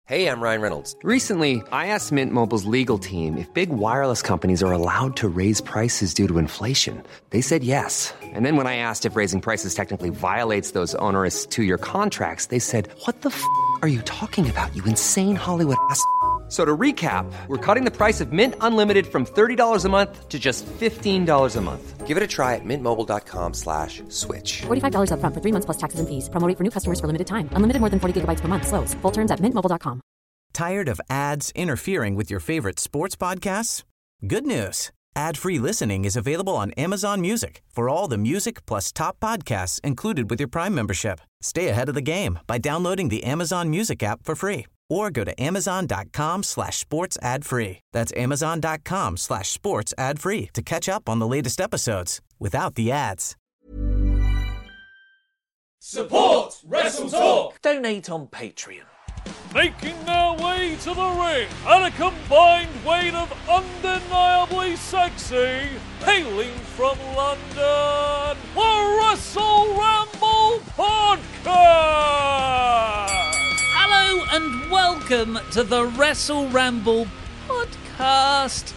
Hey, I'm Ryan Reynolds. Recently, I asked Mint Mobile's legal team if big wireless companies are allowed to raise prices due to inflation. They said yes. And then when I asked if raising prices technically violates those onerous two-year contracts, they said, "What the f*** are you talking about, you insane Hollywood ass?" So to recap, we're cutting the price of Mint Unlimited from $30 a month to just $15 a month. Give it a try at mintmobile.com/switch. $45 up front for 3 months plus taxes and fees. Promo rate for new customers for limited time. Unlimited more than 40 gigabytes per month. Slows full terms at mintmobile.com. Tired of ads interfering with your favorite sports podcasts? Good news. Ad-free listening is available on Amazon Music for all the music plus top podcasts included with your Prime membership. Stay ahead of the game by downloading the Amazon Music app for free or go to amazon.com/sports ad free. That's amazon.com/sports ad free to catch up on the latest episodes without the ads. Support Wrestle Talk! Donate on Patreon. Making their way to the ring at a combined weight of undeniably sexy, hailing from London, the Wrestle Ramble Podcast! Hello and welcome to the Wrestle Ramble Podcast.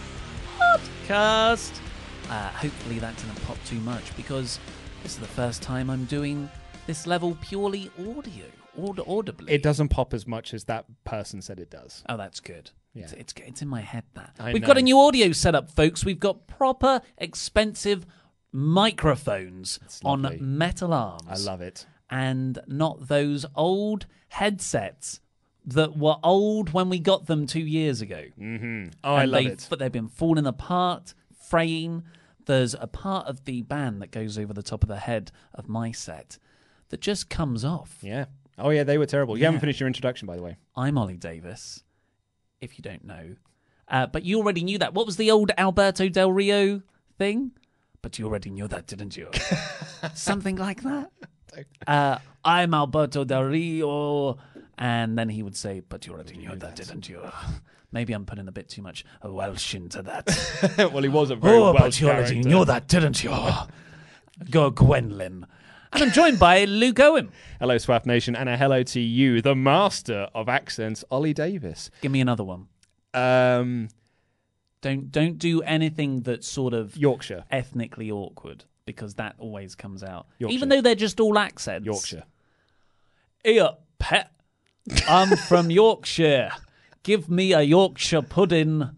Hopefully that didn't pop too much because this is the first time I'm doing this level purely audibly. It doesn't pop as much as that person said it does. Oh, that's good. Yeah. It's in my head, that. We've got a new audio setup, folks. We've got proper, expensive microphones on metal arms. I love it. And not those old headsets that were old when we got them 2 years ago. Mm-hmm. Oh, I love it. But they've been falling apart, fraying. There's a part of the band that goes over the top of the head of my set that just comes off. Yeah. Oh, yeah, they were terrible. You haven't finished your introduction, by the way. I'm Ollie Davis, if you don't know. But you already knew that. What was the old Alberto Del Rio thing? But you already knew that, didn't you? Something like that. I'm Alberto Del Rio. And then he would say, but you already knew that, didn't you? Maybe I'm putting a bit too much Welsh into that. Well, he was a very Welsh but you already character. knew that, didn't you? Go Gwendolyn. And I'm joined by Luke Owen. Hello, Swaff Nation, and a hello to you, the master of accents, Ollie Davis. Give me another one. Don't do anything that's sort of Yorkshire. Ethnically awkward, because that always comes out. Yorkshire. Even though they're just all accents. Yorkshire. Here, pet. I'm from Yorkshire. Give me a Yorkshire pudding.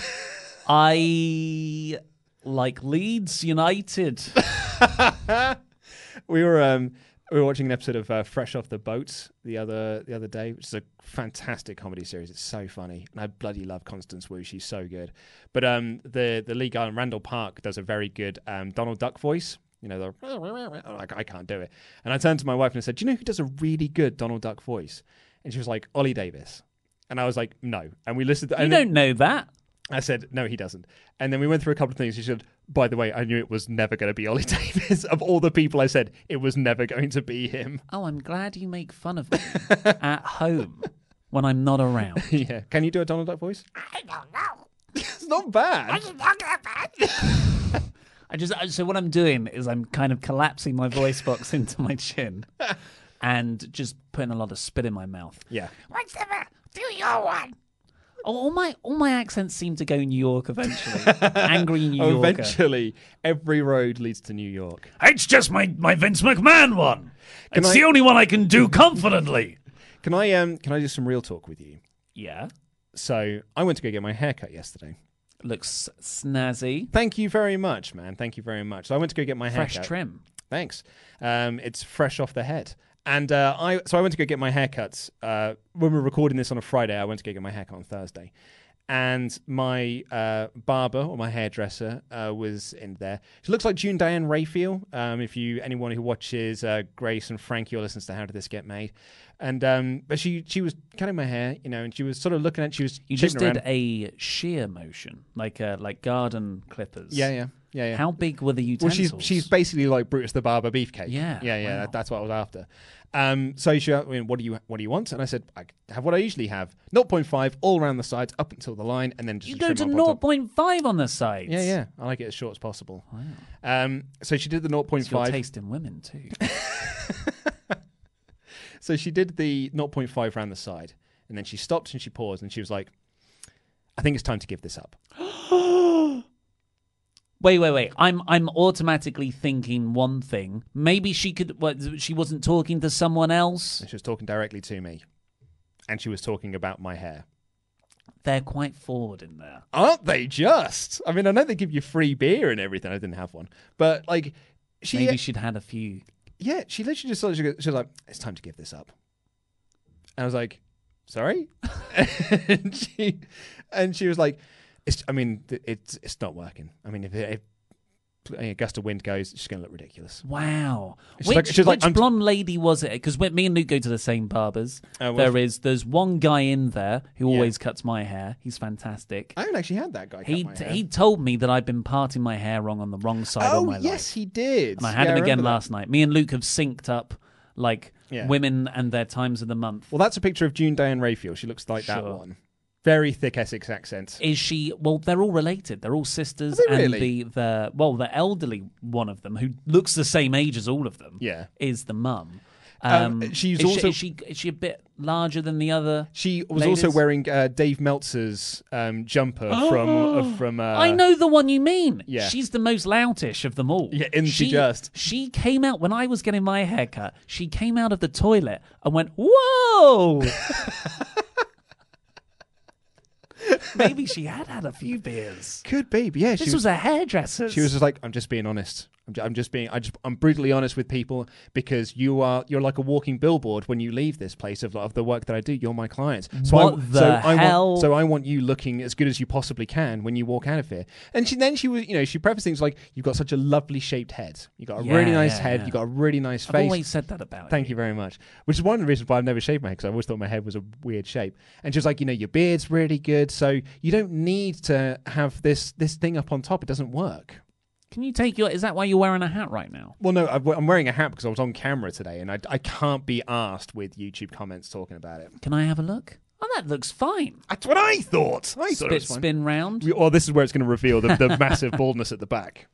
I like Leeds United. We were watching an episode of Fresh Off the Boat the other day, which is a fantastic comedy series. It's so funny, and I bloody love Constance Wu. She's so good. But the lead guy, Randall Park, does a very good Donald Duck voice. You know, I can't do it. And I turned to my wife and I said, "Do you know who does a really good Donald Duck voice?" And she was like, "Ollie Davis." And I was like, "No." And we listened. You don't know that. I said, "No, he doesn't." And then we went through a couple of things. She said, "By the way, I knew it was never going to be Ollie Davis." Of all the people I said, it was never going to be him. Oh, I'm glad you make fun of me at home when I'm not around. Yeah. Can you do a Donald Duck voice? I don't know. It's not bad. What are you talking about? So what I'm doing is I'm kind of collapsing my voice box into my chin and just putting a lot of spit in my mouth. Yeah. What's the matter? Do your one. All my accents seem to go New York eventually. Angry New Yorker. Eventually, every road leads to New York. It's just my Vince McMahon one. It's the only one I can do confidently. Can I do some real talk with you? Yeah. So I went to go get my haircut yesterday. Looks snazzy. Thank you very much, man. Thank you very much. So I went to go get my haircut. Fresh trim. Thanks. It's fresh off the head. And I went to go get my haircuts. When we were recording this on a Friday, I went to go get my haircut on Thursday. And my barber, or my hairdresser, was in there. She looks like June Diane Raphael. If anyone who watches Grace and Frankie or listens to How Did This Get Made. And but she was cutting my hair, and she was sort of looking at. She was. You just did a shear motion, like garden clippers. Yeah. How big were the utensils? Well, she's basically like Brutus the Barber Beefcake. Yeah. Wow. That's what I was after. So she, what do you want? And I said, I have what I usually have: 0.5 all around the sides, up until the line, and then just you go to 0.5 on the sides. Yeah. I like it as short as possible. Wow. So she did the 0.5. It's your taste in women too. So she did the 0.5 around the side, And then she stopped and she paused and she was like, I think it's time to give this up. Wait. I'm automatically thinking one thing. Maybe she wasn't talking to someone else. And she was talking directly to me. And she was talking about my hair. They're quite forward in there. Aren't they just? I mean, I know they give you free beer and everything. I didn't have one. But, like, Maybe she'd had a few. Yeah, she literally just she was like, it's time to give this up. And I was like, sorry? and she was like, it's not working. I mean, if a gust of wind goes, it's just going to look ridiculous. Which like, blonde lady was it? Because me and Luke go to the same barbers. There's one guy in there who always cuts my hair. He's fantastic. I haven't actually had that guy cut my hair. He told me that I've been parting my hair wrong on the wrong side all my life. Oh, yes, he did. And I had him again last night. Me and Luke have synced up women and their times of the month. Well, that's a picture of June Diane Raphael. She looks like that one. Very thick Essex accent. Is she? Well, they're all related. They're all sisters. Are they really? And the elderly one of them, who looks the same age as all of them, is the mum. She's is she a bit larger than the other? She was ladies? also wearing Dave Meltzer's jumper from. I know the one you mean. Yeah. She's the most loutish of them all. Yeah, isn't she just? She came out when I was getting my hair cut. She came out of the toilet and went, "Whoa!" Maybe she had a few beers. Could be, but yeah. This was a hairdresser. She was just like, I'm just being honest. I'm brutally honest with people because you're like a walking billboard when you leave this place of the work that I do. You're my clients. So I want you looking as good as you possibly can when you walk out of here. And she prefaced things like, you've got such a lovely shaped head. You've got a really nice head. You've got a really nice face. I've always said that about you. Thank you very much. Which is one of the reasons why I've never shaved my head, because I always thought my head was a weird shape. And she was like, your beard's really good, so you don't need to have this thing up on top. It doesn't work. Can you take is that why you're wearing a hat right now? Well, no, I'm wearing a hat because I was on camera today and I can't be asked with YouTube comments talking about it. Can I have a look? Oh, that looks fine. That's what I thought. I thought it was fine. Spin round. This is where it's going to reveal the massive baldness at the back.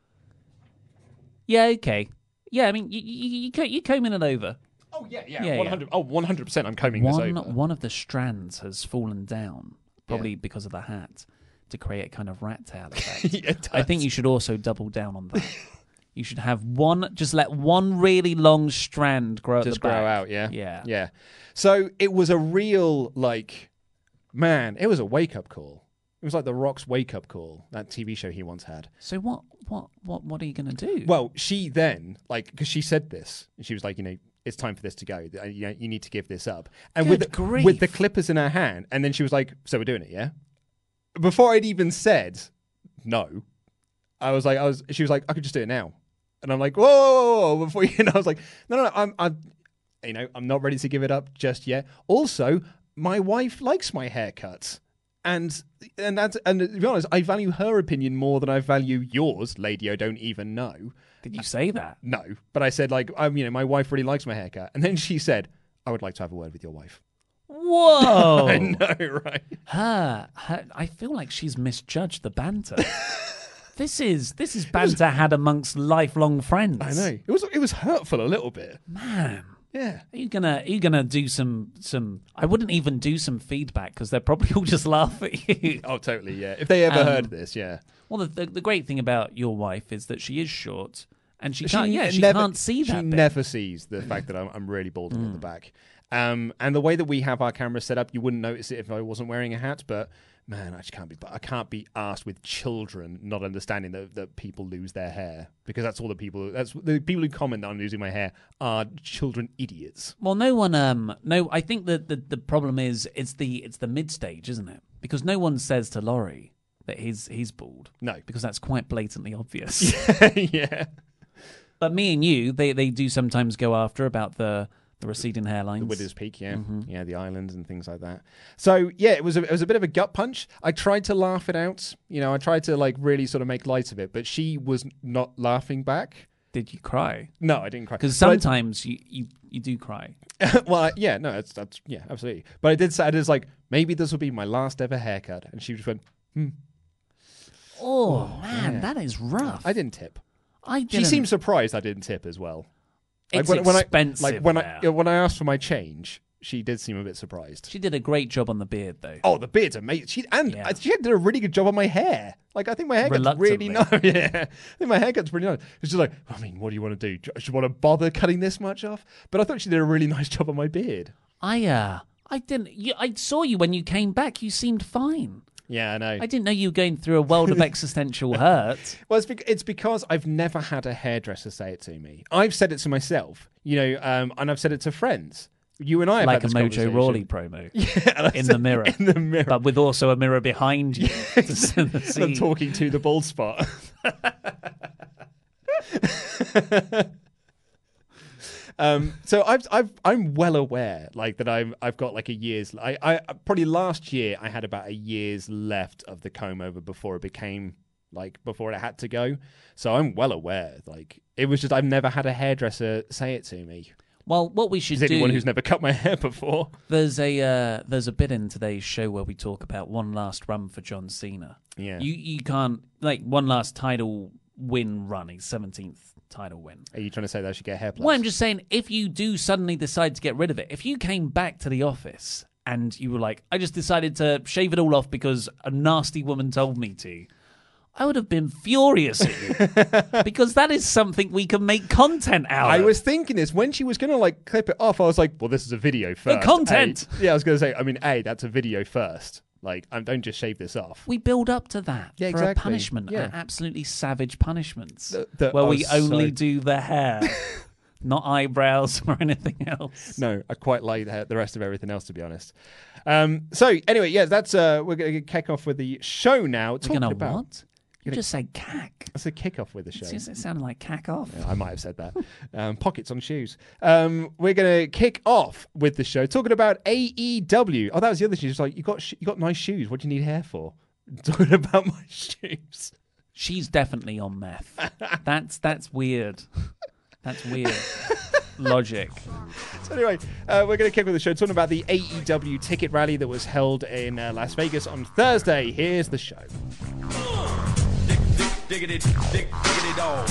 Yeah, okay. Yeah, I mean, you're combing it over. Oh, yeah. 100. Oh, 100% I'm combing this over. One of the strands has fallen down, probably because of the hat, to create a kind of rat tail effect. I think you should also double down on that. You should have let one really long strand grow at the back. Just grow out, yeah? Yeah. So it was a real, it was a wake-up call. It was like The Rock's wake-up call, that TV show he once had. So what are you going to do? Well, she then, because she said this, and she was like, it's time for this to go. You need to give this up. And with the clippers in her hand, and then she was like, so we're doing it, yeah? Before I'd even said no, she was like, I could just do it now. And I'm like, whoa, before I was like, no, I'm not ready to give it up just yet. Also, my wife likes my haircut. And to be honest, I value her opinion more than I value yours, lady I don't even know. Did you say that? No, but I said my wife really likes my haircut. And then she said, I would like to have a word with your wife. Whoa! I know, right? I feel like she's misjudged the banter. This is banter had amongst lifelong friends. I know. It was hurtful a little bit. Man. Yeah. Are you gonna do some? I wouldn't even do some feedback because they're probably all just laugh at you. Oh, totally. Yeah. If they ever heard this, yeah. Well, the great thing about your wife is that she is short and she can't. Yeah, she can't see that. She never sees the fact that I'm really balding at the back. And the way that we have our camera set up, you wouldn't notice it if I wasn't wearing a hat. But man, I can't be asked with children not understanding that people lose their hair, because that's the people who comment that I'm losing my hair are children idiots. Well, no one. No, I think that the problem is it's the mid stage, isn't it? Because no one says to Laurie that he's bald. No, because that's quite blatantly obvious. Yeah. But me and you, they do sometimes go after about the receding hairlines. The Widow's Peak, yeah. Mm-hmm. Yeah, the islands and things like that. So, yeah, it was a bit of a gut punch. I tried to laugh it out. I tried to, really sort of make light of it, but she was not laughing back. Did you cry? No, I didn't cry. Because sometimes you do cry. Well, yeah, no, that's yeah, absolutely. But I did say, it is maybe this will be my last ever haircut. And she just went, Oh, man, that is rough. I didn't tip. Didn't. She seemed surprised I didn't tip as well. It's expensive. When I asked for my change, she did seem a bit surprised. She did a great job on the beard, though. Oh, the beard's amazing. She did a really good job on my hair. Like, I think my haircut's really nice. Yeah, I think my haircut's pretty nice. She's just like, I mean, what do you want to do? Do you want to bother cutting this much off? But I thought she did a really nice job on my beard. I didn't. I saw you when you came back. You seemed fine. Yeah, I know. I didn't know you were going through a world of existential hurt. Well, it's because I've never had a hairdresser say it to me. I've said it to myself, and I've said it to friends. You and I have like had this a Mojo Rawley promo in the mirror. In the mirror. But with also a mirror behind you. I'm talking to the bald spot. So I'm well aware, like, that I've got like a year's. I probably last year I had about a year's left of the comb over before it became before it had to go. So I'm well aware. Like, it was just I've never had a hairdresser say it to me. Well, what we should do... anyone who's never cut my hair before. There's a bit in today's show where we talk about one last run for John Cena. Yeah. You can't... one last title win run, his 17th title win. Are you trying to say that I should get a hair plus? Well, I'm just saying, if you do suddenly decide to get rid of it, if you came back to the office and you were like, I just decided to shave it all off because a nasty woman told me to... I would have been furious at you because that is something we can make content out of. I was thinking this when she was going to clip it off. I was like, well, this is a video first. The content. Yeah, I was going to say, I mean, that's a video first. Like, don't just shave this off. We build up to that for exactly. a punishment, Yeah. Absolutely savage punishments that where are we only so- do the hair, not eyebrows or anything else. No, I quite like the rest of everything else, to be honest. So anyway, yeah, that's we're going to kick off with the show now. We're going to what? You just said cack. That's a kick off with the show. It sounded like cack off. Yeah, I might have said that. Pockets on shoes. We're going to kick off with the show talking about AEW. Oh, that was the other thing. It's like, you got nice shoes. What do you need hair for? Talking about my shoes. She's definitely on meth. That's weird. That's weird. Logic. So anyway, we're going to kick with the show talking about the AEW ticket rally that was held in Las Vegas on Thursday. Here's the show. Diggity dog.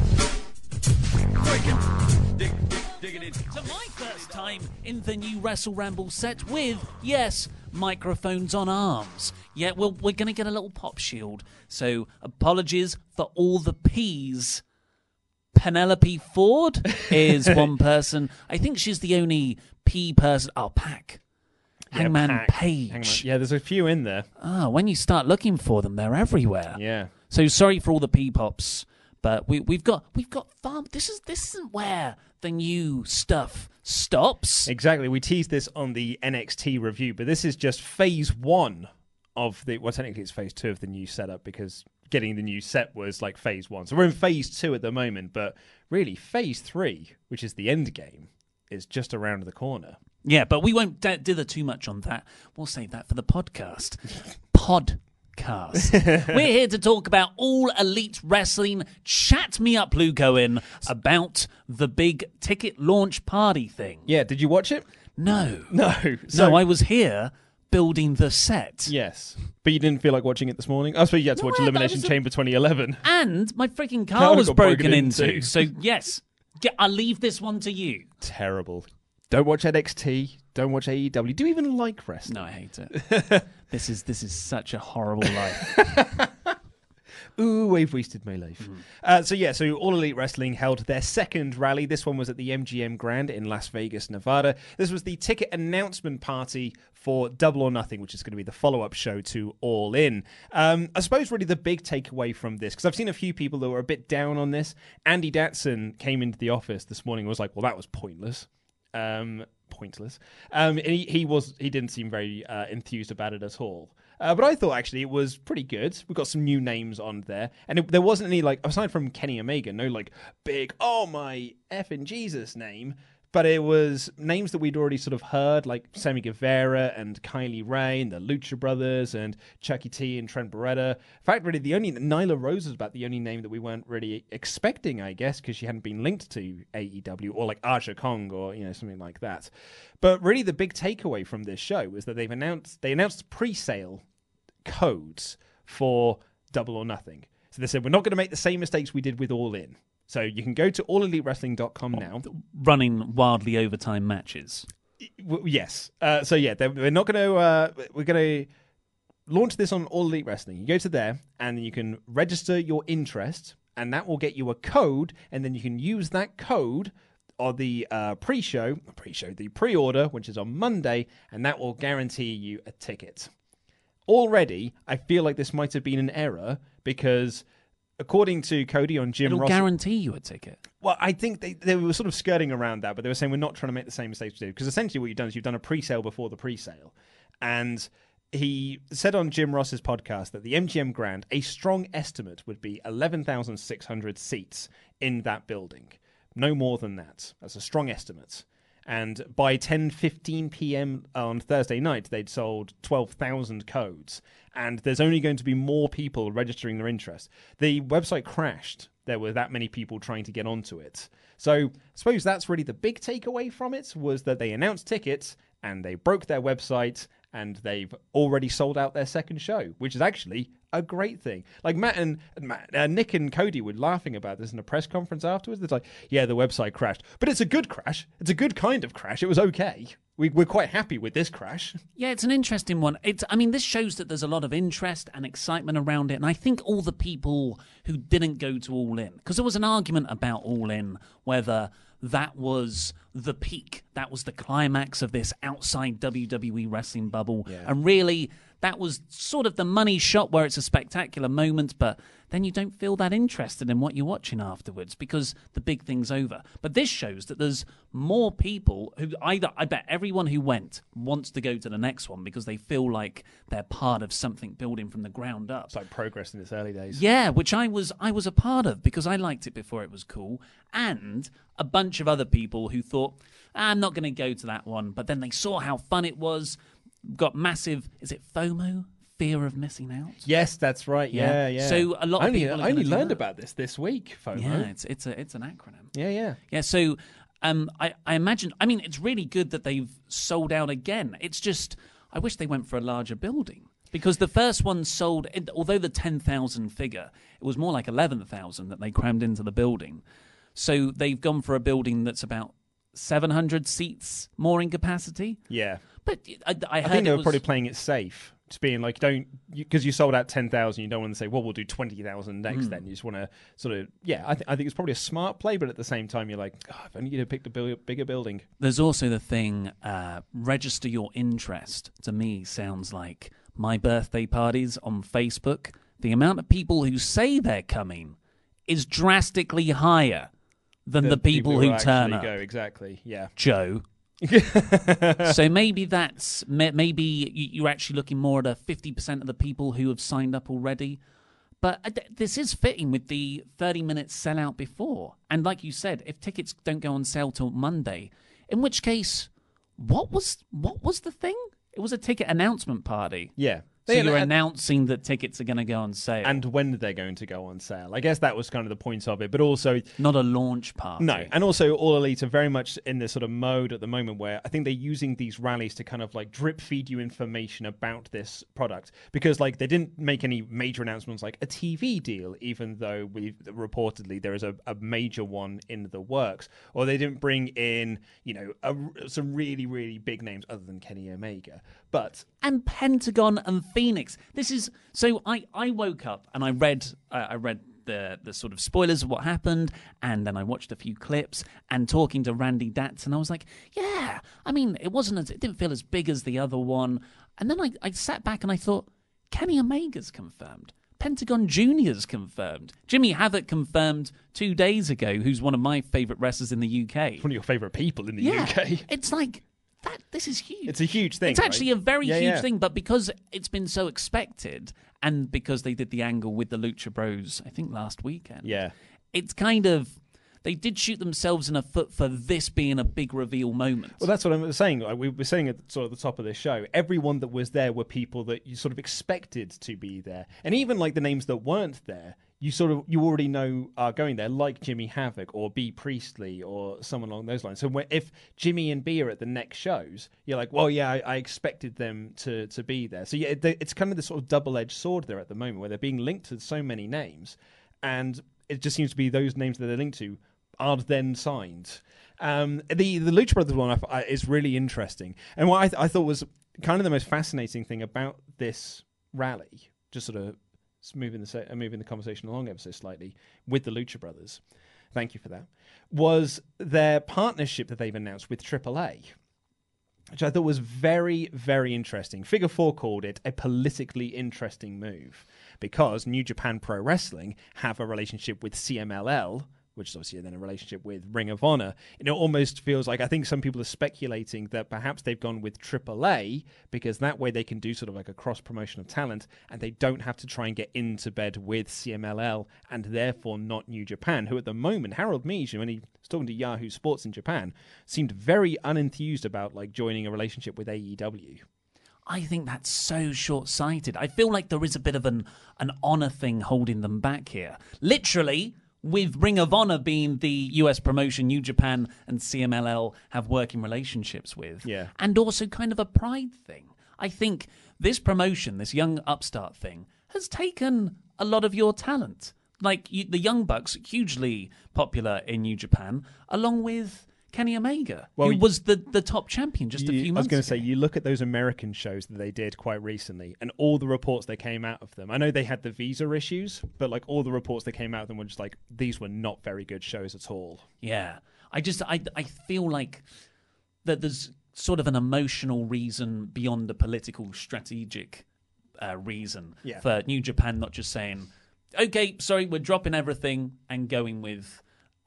So my first time in the new Wrestle Ramble set with, yes, microphones on arms. Yeah, well, we're going to get a little pop shield. So apologies for all the P's. Penelope Ford is one person. I think she's the only P person. Oh, Pac. Hangman Pac. Page. Yeah, there's a few in there. When you start looking for them, they're everywhere. Yeah. So sorry for all the P-pops, but we've got far. This isn't where the new stuff stops. Exactly. We teased this on the NXT review, but this is just phase 1 of the. Well, technically it's phase 2 of the new setup because getting the new set was like phase 1. So we're in phase 2 at the moment, but really phase 3, which is the end game, is just around the corner. Yeah, but we won't dither too much on that. We'll save that for the podcast. Podcast. We're here to talk about All Elite Wrestling. Chat me up, Luke Owen, about the big ticket launch party thing. Yeah, did you watch it? No. No. No, I was here building the set. Yes. But you didn't feel like watching it this morning? I suppose you had to watch Elimination Chamber 2011. And my freaking car was got broken broken into. into. So, yes, I'll leave this one to you. Terrible. Don't watch NXT. Don't watch AEW. Do you even like wrestling? No, I hate it. This is such a horrible life. Ooh, I've wasted my life. So All Elite Wrestling held their second rally. This one was at the MGM Grand in Las Vegas, Nevada. This was the ticket announcement party for Double or Nothing, which is going to be the follow-up show to All In. I suppose really the big takeaway from this, because I've seen a few people that were a bit down on this. Andy Datson came into the office this morning and was like, well, that was pointless. Pointless. And he didn't seem very enthused about it at all. But I thought actually it was pretty good. We've got some new names on there. And there wasn't any, aside from Kenny Omega, no big, oh my effing Jesus name. But it was names that we'd already sort of heard, like Sammy Guevara and Kylie Ray and the Lucha Brothers and Chucky T and Trent Beretta. In fact, really, Nyla Rose was about the only name that we weren't really expecting, I guess, because she hadn't been linked to AEW or like Aja Kong or something like that. But really, the big takeaway from this show was that they announced pre-sale codes for Double or Nothing. So they said, we're not going to make the same mistakes we did with All In. So you can go to allelitewrestling.com now. Running wildly overtime matches. Yes. So yeah, we're not going to. We're going to launch this on All Elite Wrestling. You go to there, and you can register your interest, and that will get you a code, and then you can use that code on the the pre-order, which is on Monday, and that will guarantee you a ticket. Already, I feel like this might have been an error because, according to Cody on Jim It'll Ross, guarantee you a ticket. well, I think they were sort of skirting around that, but they were saying we're not trying to make the same mistakes we did. Because essentially what you've done is you've done a pre-sale before the pre-sale. And he said on Jim Ross's podcast that the MGM Grand, a strong estimate would be 11,600 seats in that building. No more than that. That's a strong estimate. And by 10:15 p.m. on Thursday night, they'd sold 12,000 codes. And there's only going to be more people registering their interest. The website crashed. There were that many people trying to get onto it. So I suppose that's really the big takeaway from it, was that they announced tickets and they broke their website and they've already sold out their second show, which is actually a great thing. Like Nick and Cody were laughing about this in a press conference afterwards. It's like, yeah, the website crashed, but it's a good crash. It's a good kind of crash. It was okay. We're quite happy with this crash. Yeah, it's an interesting one. This shows that there's a lot of interest and excitement around it. And I think all the people who didn't go to All In, because there was an argument about All In, whether that was the peak, that was the climax of this outside WWE wrestling bubble. Yeah. And really, that was sort of the money shot where it's a spectacular moment, but then you don't feel that interested in what you're watching afterwards because the big thing's over. But this shows that there's more people who I bet everyone who went wants to go to the next one because they feel like they're part of something building from the ground up. It's like progress in its early days. Yeah, which I was a part of because I liked it before it was cool. And a bunch of other people who thought, I'm not going to go to that one. But then they saw how fun it was, got massive, is it FOMO? Fear of missing out. Yes, that's right. Yeah. So a lot of people. I only learned about this week. FOMO. Yeah, it's an acronym. Yeah. So, I imagine. I mean, it's really good that they've sold out again. It's just, I wish they went for a larger building because the first one sold. Although the 10,000 figure, it was more like 11,000 that they crammed into the building. So they've gone for a building that's about 700 seats more in capacity. Yeah, but I think they were probably playing it safe. Just being like, because you sold out 10,000, you don't want to say, well, we'll do 20,000 next. Then you just want to sort of, I think it's probably a smart play, but at the same time, you're like, if only you'd have picked a bigger building. There's also the thing, register your interest. To me, sounds like my birthday parties on Facebook. The amount of people who say they're coming is drastically higher than the people who turn up. Go, exactly, yeah. Joe. So maybe you're actually looking more at a 50% of the people who have signed up already. But this is fitting with the 30-minute sellout before. And like you said, if tickets don't go on sale till Monday, in which case, what was the thing? It was a ticket announcement party. Yeah. So you're announcing that tickets are going to go on sale. And when they're going to go on sale. I guess that was kind of the point of it. But also... not a launch party. No. And also All Elite are very much in this sort of mode at the moment where I think they're using these rallies to kind of like drip feed you information about this product. Because like they didn't make any major announcements like a TV deal, even though reportedly there is a major one in the works. Or they didn't bring in, some really, really big names other than Kenny Omega. But... and Pentagon and Phoenix. This is so. I woke up and I read the sort of spoilers of what happened, and then I watched a few clips and talking to Randy Datz, and I was like, yeah. I mean, it didn't feel as big as the other one, and then I sat back and I thought, Kenny Omega's confirmed. Pentagon Jr.'s confirmed. Jimmy Havoc confirmed 2 days ago, who's one of my favourite wrestlers in the UK. One of your favourite people in the UK. It's like... this is huge. It's a huge thing. It's actually a very huge thing, but because it's been so expected, and because they did the angle with the Lucha Bros, I think last weekend. Yeah, it's kind of they did shoot themselves in the foot for this being a big reveal moment. Well, that's what I'm saying. We were saying at sort of the top of this show, everyone that was there were people that you sort of expected to be there, and even like the names that weren't there. You already know are going there, like Jimmy Havoc or B. Priestley or someone along those lines. So if Jimmy and B are at the next shows, you're like, well, yeah, I expected them to be there. So yeah, it's kind of this sort of double-edged sword there at the moment where they're being linked to so many names, and it just seems to be those names that they're linked to are then signed. The Lucha Brothers one is really interesting. And what I thought was kind of the most fascinating thing about this rally, just sort of moving the conversation along ever so slightly with the Lucha Brothers, thank you for that, was their partnership that they've announced with AAA, which I thought was very, very interesting. Figure 4 called it a politically interesting move because New Japan Pro Wrestling have a relationship with CMLL, which is obviously then a relationship with Ring of Honor. And it almost feels like, I think some people are speculating that perhaps they've gone with AAA because that way they can do sort of like a cross-promotion of talent and they don't have to try and get into bed with CMLL and therefore not New Japan, who at the moment, Harold Meij, when he was talking to Yahoo Sports in Japan, seemed very unenthused about like joining a relationship with AEW. I think that's so short-sighted. I feel like there is a bit of an honor thing holding them back here. Literally, with Ring of Honor being the US promotion New Japan and CMLL have working relationships with. Yeah. And also kind of a pride thing. I think this promotion, this young upstart thing, has taken a lot of your talent. Like the Young Bucks, hugely popular in New Japan, along with Kenny Omega, who was the top champion just a few months ago. I was going to say, you look at those American shows that they did quite recently and all the reports that came out of them. I know they had the visa issues, but like all the reports that came out of them were just like, these were not very good shows at all. Yeah. I feel like that there's sort of an emotional reason beyond a political, strategic reason for New Japan not just saying, okay, sorry, we're dropping everything and going with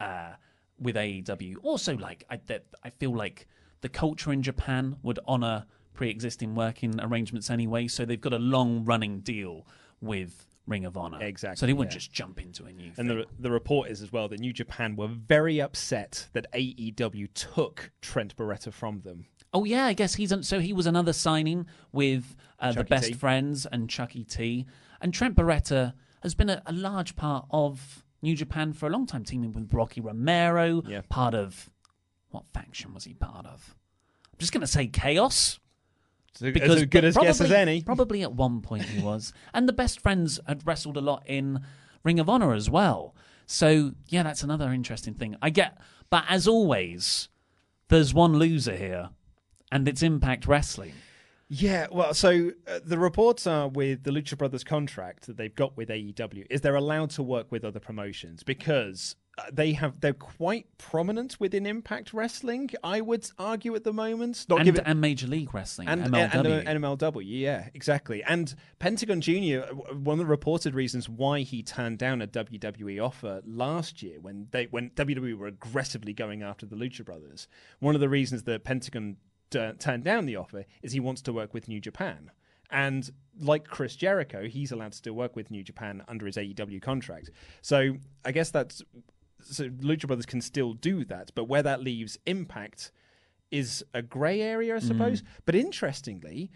AEW. Also, like I feel like the culture in Japan would honor pre-existing working arrangements anyway, so they've got a long-running deal with Ring of Honor. Exactly. So they wouldn't just jump into a new thing. And the report is as well that New Japan were very upset that AEW took Trent Beretta from them. Oh yeah, I guess he was another signing with the Best T. Friends and Chucky T. And Trent Beretta has been a large part of New Japan for a long time, teaming with Rocky Romero, part of... What faction was he part of? I'm just going to say Chaos. As good a guess as any. Probably at one point he was. And the Best Friends had wrestled a lot in Ring of Honor as well. So, yeah, that's another interesting thing. But as always, there's one loser here, and it's Impact Wrestling. Yeah, well, so the reports are with the Lucha Brothers contract that they've got with AEW is they're allowed to work with other promotions because they're quite prominent within Impact Wrestling, I would argue at the moment. And Major League Wrestling, MLW. And MLW, yeah, exactly. And Pentagon Jr., one of the reported reasons why he turned down a WWE offer last year when WWE were aggressively going after the Lucha Brothers, one of the reasons that Pentagon turned down the offer is he wants to work with New Japan. And like Chris Jericho, he's allowed to still work with New Japan under his AEW contract. So I guess so Lucha Brothers can still do that, but where that leaves Impact is a grey area, I suppose. But interestingly,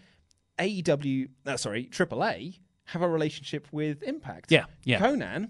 AAA have a relationship with Impact. Yeah. Conan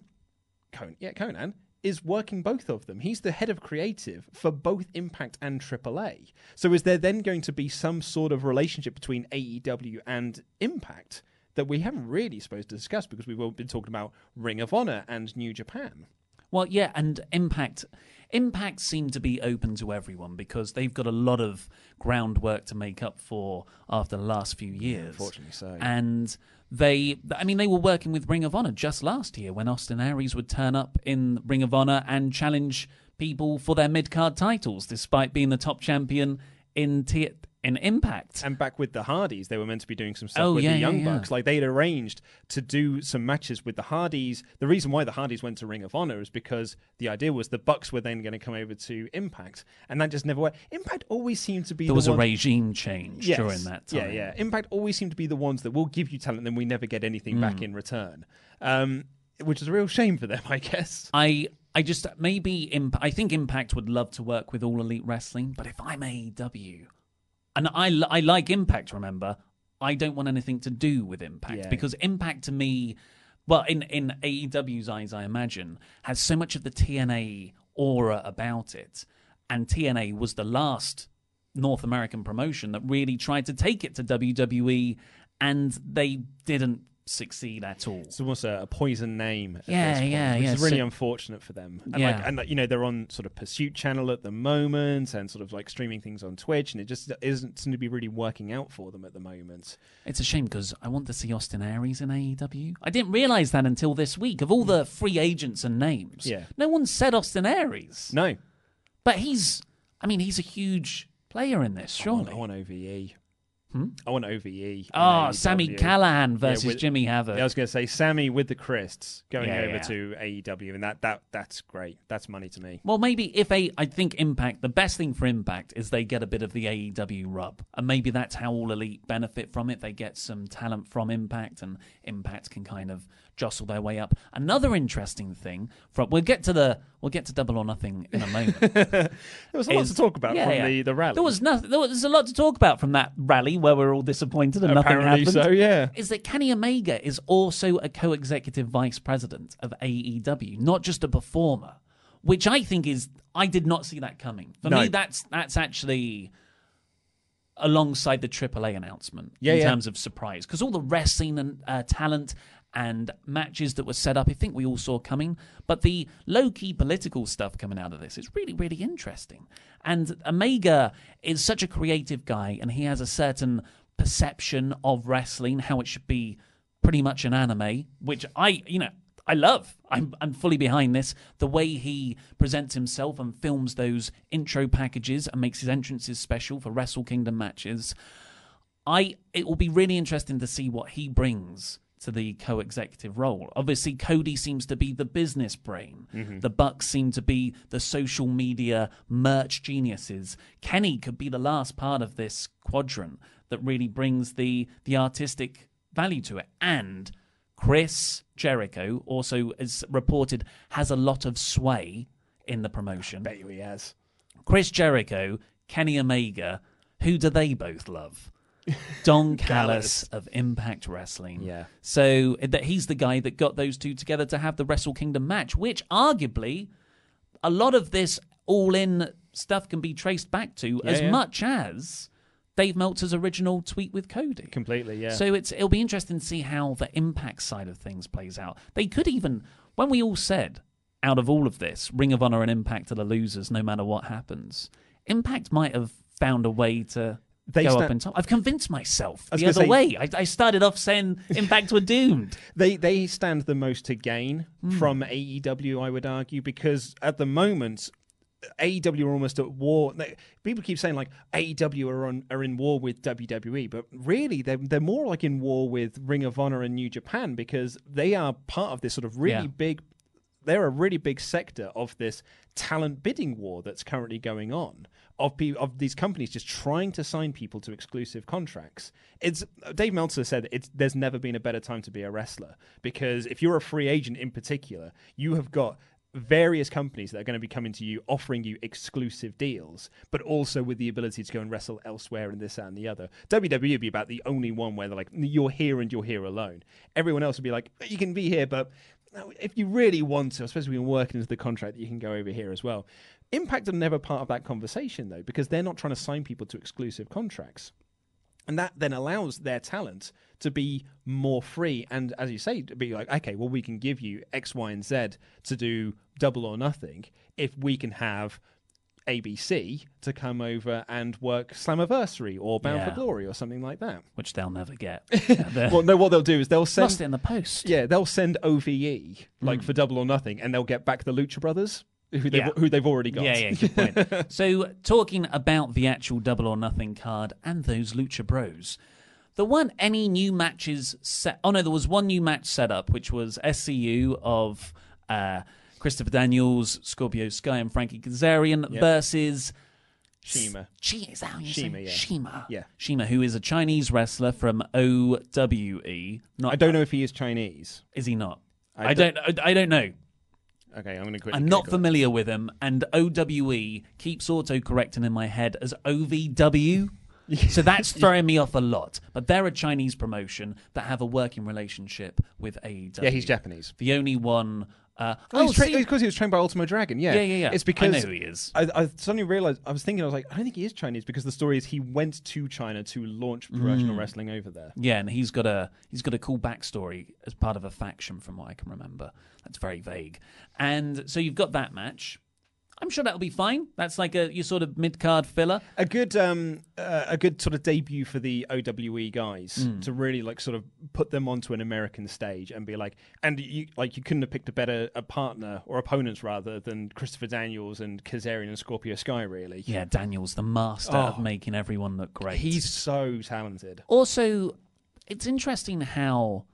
is working both of them. He's the head of creative for both Impact and AAA. So is there then going to be some sort of relationship between AEW and Impact that we haven't really supposed to discuss because we've all been talking about Ring of Honor and New Japan? Well, yeah, and Impact seem to be open to everyone because they've got a lot of groundwork to make up for after the last few years. Unfortunately so. And they were working with Ring of Honor just last year when Austin Aries would turn up in Ring of Honor and challenge people for their mid-card titles despite being the top champion in Impact. And back with the Hardys, they were meant to be doing some stuff with the Young Bucks. Like they'd arranged to do some matches with the Hardys. The reason why the Hardys went to Ring of Honor is because the idea was the Bucks were then going to come over to Impact, and that just never worked. Impact always seemed to be there was a regime change during that time. Yeah. Impact always seemed to be the ones that will give you talent, and then we never get anything back in return, which is a real shame for them, I guess. I think Impact would love to work with All Elite Wrestling, but if I'm AEW, and I like Impact, remember, I don't want anything to do with Impact because Impact to me, well, in AEW's eyes, I imagine, has so much of the TNA aura about it, and TNA was the last North American promotion that really tried to take it to WWE, and they didn't succeed at all. It's almost a poison name. At Yeah, this point, yeah, which yeah. is really So- unfortunate for them. And Yeah. and you know, they're on sort of Pursuit Channel at the moment, and sort of like streaming things on Twitch, and it just isn't seem to be really working out for them at the moment. It's a shame because I want to see Austin Aries in AEW. I didn't realise that until this week. Of all the free agents and names, Yeah. no one said Austin Aries. No, But he's a huge player in this, surely. I want OVE. I want OVE. Oh, in Sammy AEW. Callahan versus with- Jimmy Havoc. Yeah, I was going to say Sammy with the Christs going Yeah, over yeah. to AEW, and that's great. That's money to me. Well, maybe I think Impact, the best thing for Impact is they get a bit of the AEW rub. And maybe that's how All Elite benefit from it. They get some talent from Impact, and Impact can kind of jostle their way up. Another interesting thing, we'll get to Double or Nothing in a moment. There was a lot to talk about from the rally. There was nothing. There's a lot to talk about from that rally where we're all disappointed and Apparently nothing happened. so, yeah. Is that Kenny Omega is also a co-executive vice president of AEW, not just a performer, which I think I did not see that coming. For No. me, that's actually alongside the AAA announcement Yeah, in yeah. terms of surprise, because all the wrestling and talent and matches that were set up, I think we all saw coming. But the low-key political stuff coming out of this is really, really interesting. And Omega is such a creative guy, and he has a certain perception of wrestling, how it should be pretty much an anime, which I love. I'm fully behind this. The way he presents himself and films those intro packages and makes his entrances special for Wrestle Kingdom matches. It will be really interesting to see what he brings to the co-executive role. Obviously, Cody seems to be the business brain. The Bucks seem to be the social media merch geniuses. Kenny could be the last part of this quadrant that really brings the artistic value to it. And Chris Jericho also, as reported, has a lot of sway in the promotion. Bet you he has. Chris Jericho, Kenny Omega, who do they both love? Don Callis of Impact Wrestling. Yeah. So that he's the guy that got those two together to have the Wrestle Kingdom match, which arguably a lot of this all-in stuff can be traced back to as much as Dave Meltzer's original tweet with Cody. Completely, yeah. So it'll be interesting to see how the Impact side of things plays out. They could even, when we all said, out of all of this, Ring of Honor and Impact are the losers no matter what happens, Impact might have found a way to go up in top. I've convinced myself the other way. I started off saying Impact were doomed. They stand the most to gain from AEW, I would argue, because at the moment, AEW are almost at war. People keep saying like AEW are in war with WWE, but really they're more like in war with Ring of Honor and New Japan, because they are part of this sort of really big. They're a really big sector of this talent bidding war that's currently going on, of these companies just trying to sign people to exclusive contracts. Dave Meltzer said there's never been a better time to be a wrestler, because if you're a free agent in particular, you have got various companies that are going to be coming to you offering you exclusive deals, but also with the ability to go and wrestle elsewhere and this, that, and the other. WWE would be about the only one where they're like, you're here and you're here alone. Everyone else would be like, you can be here, but if you really want to, especially when working into the contract, you can go over here as well. Impact are never part of that conversation, though, because they're not trying to sign people to exclusive contracts. And that then allows their talent to be more free. And as you say, to be like, okay, well, we can give you X, Y, and Z to do Double or Nothing if we can have ABC to come over and work Slammiversary or Bound for Glory or something like that. Which they'll never get. Well, no, what they'll do is they'll send... Lost it in the post. Yeah, they'll send OVE, like for Double or Nothing, and they'll get back the Lucha Brothers, who they've already got. Yeah, good point. So, talking about the actual Double or Nothing card and those Lucha Bros, there weren't any new matches set... Oh, no, there was one new match set up, which was SCU of Christopher Daniels, Scorpio Sky, and Frankie Kazarian versus... Shima. Is that how you Shima, say? yeah. Shima. Yeah. Shima, who is a Chinese wrestler from OWE. I don't know if he is Chinese. Is he not? I don't know. Okay, I'm going to quickly... I'm not Google it. familiar with him, and OWE keeps auto-correcting in my head as OVW. So that's throwing me off a lot. But they're a Chinese promotion that have a working relationship with AEW. Yeah, he's Japanese. The only one... Because he was trained by Ultimo Dragon. Yeah, Yeah. It's because I know who he is. I suddenly realized. I was like, I don't think he is Chinese because the story is he went to China to launch professional wrestling over there. Yeah, and he's got a cool backstory as part of a faction, from what I can remember. That's very vague. And so you've got that match. I'm sure that'll be fine. That's like your sort of mid-card filler. A good sort of debut for the OWE guys to really like sort of put them onto an American stage and be like, and you couldn't have picked a partner or opponents rather than Christopher Daniels and Kazarian and Scorpio Sky, really. Yeah, Daniels, the master of making everyone look great. He's so talented. Also, it's interesting how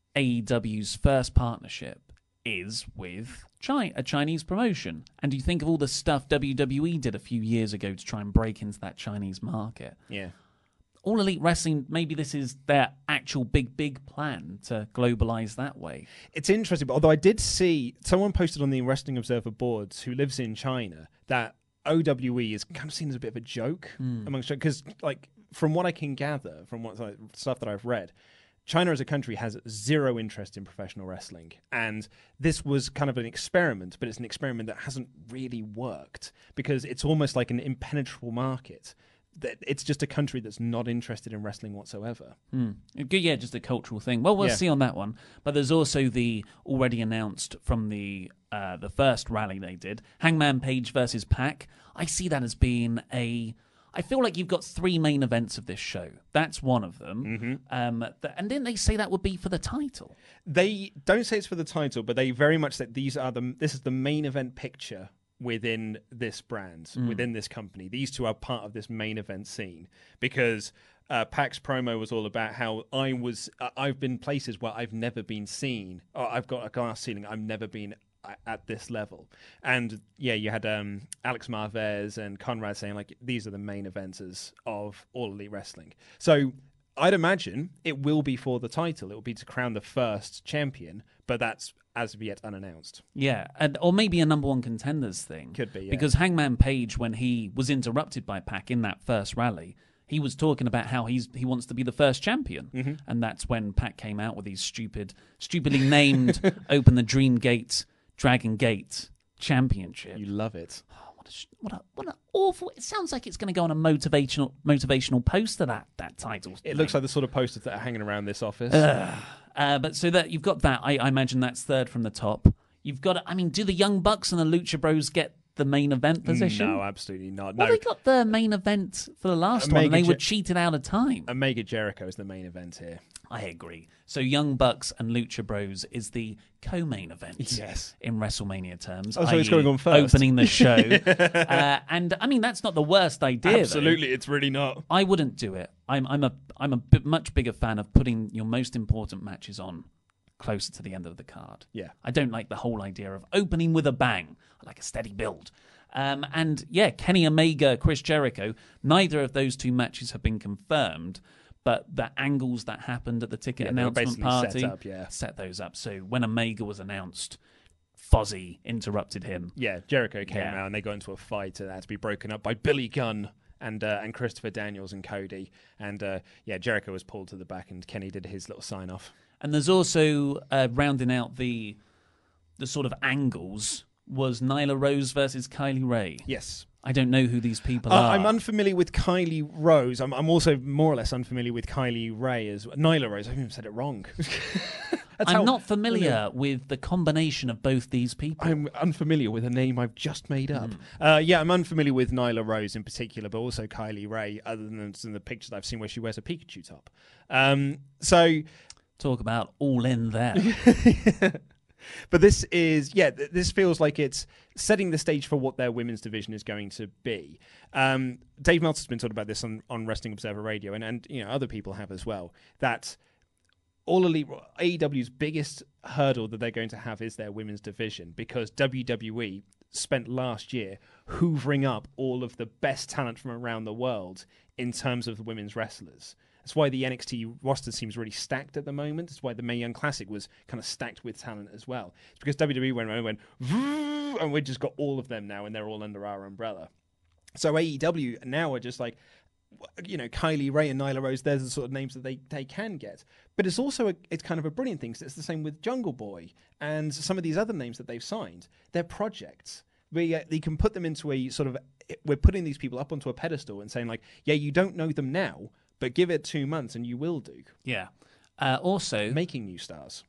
AEW's first partnership is with a Chinese promotion. And you think of all the stuff WWE did a few years ago to try and break into that Chinese market. Yeah. All Elite Wrestling, maybe this is their actual big plan to globalize that way. It's interesting, but although I did see someone posted on the Wrestling Observer boards who lives in China that OWE is kind of seen as a bit of a joke amongst, because like from what I can gather from stuff that I've read, China as a country has zero interest in professional wrestling. And this was kind of an experiment, but it's an experiment that hasn't really worked because it's almost like an impenetrable market. It's just a country that's not interested in wrestling whatsoever. Yeah, just a cultural thing. Well, we'll see on that one. But there's also the already announced from the first rally they did, Hangman Page versus Pac. I see that as being I feel like you've got 3 main events of this show. That's one of them. And didn't they say that would be for the title? They don't say it's for the title, but they very much say this is the main event picture within this brand, within this company. These two are part of this main event scene because Pac's promo was all about how I've been places where I've never been seen. Or I've got a glass ceiling. I've never been at this level. And yeah, you had Alex Marvez and Conrad saying like these are the main eventers of All Elite Wrestling. So I'd imagine it will be for the title. It will be to crown the first champion, but that's as of yet unannounced. Yeah, or maybe a number one contenders thing. Could be, yeah. Because Hangman Page, when he was interrupted by Pac in that first rally, he was talking about how he wants to be the first champion. And that's when Pac came out with these stupidly named Open the Dream Gate, Dragon Gate Championship. You love it. What an awful... It sounds like it's going to go on a motivational poster, that title. It looks like the sort of posters that are hanging around this office. But so that you've got that. I imagine that's third from the top. You've got... I mean, do the Young Bucks and the Lucha Bros get the main event position? No, absolutely not. Well, no. they got the main event for the last one, and they were cheated out of time. Omega Jericho is the main event here. I agree. So Young Bucks and Lucha Bros is the co-main event in WrestleMania terms. Oh, so it's going on first. Opening the show. And, I mean, that's not the worst idea, Absolutely, though. It's really not. I wouldn't do it. I'm a much bigger fan of putting your most important matches on closer to the end of the card. Yeah. I don't like the whole idea of opening with a bang. I like a steady build. And, yeah, Kenny Omega, Chris Jericho, neither of those 2 matches have been confirmed. But the angles that happened at the ticket announcement party set those up. So when Omega was announced, Fozzy interrupted him. Yeah, Jericho came out and they got into a fight and that had to be broken up by Billy Gunn and Christopher Daniels and Cody. And Jericho was pulled to the back and Kenny did his little sign off. And there's also rounding out the sort of angles was Nyla Rose versus Kylie Ray. Yes. I don't know who these people are. I'm unfamiliar with Kylie Rose. I'm also more or less unfamiliar with Kylie Ray as well. Nyla Rose. I've even said it wrong. I'm not familiar with the combination of both these people. I'm unfamiliar with a name I've just made up. I'm unfamiliar with Nyla Rose in particular, but also Kylie Ray, other than the pictures I've seen where she wears a Pikachu top. Talk about all in there. But this feels like it's setting the stage for what their women's division is going to be. Dave Meltzer's been talking about this on Wrestling Observer Radio, and other people have as well, that All Elite AEW's biggest hurdle that they're going to have is their women's division, because WWE spent last year hoovering up all of the best talent from around the world in terms of the women's wrestlers. That's why the NXT roster seems really stacked at the moment. That's why the Mae Young Classic was kind of stacked with talent as well. It's because WWE went and we just got all of them now, and they're all under our umbrella. So AEW now are just like, Kylie Ray and Nyla Rose, there's the sort of names that they can get. But it's also it's kind of a brilliant thing. So it's the same with Jungle Boy and some of these other names that they've signed. They're projects. They can put them into a sort of, we're putting these people up onto a pedestal and saying like, yeah, you don't know them now, but give it 2 months and you will do. Yeah. Also, making new stars.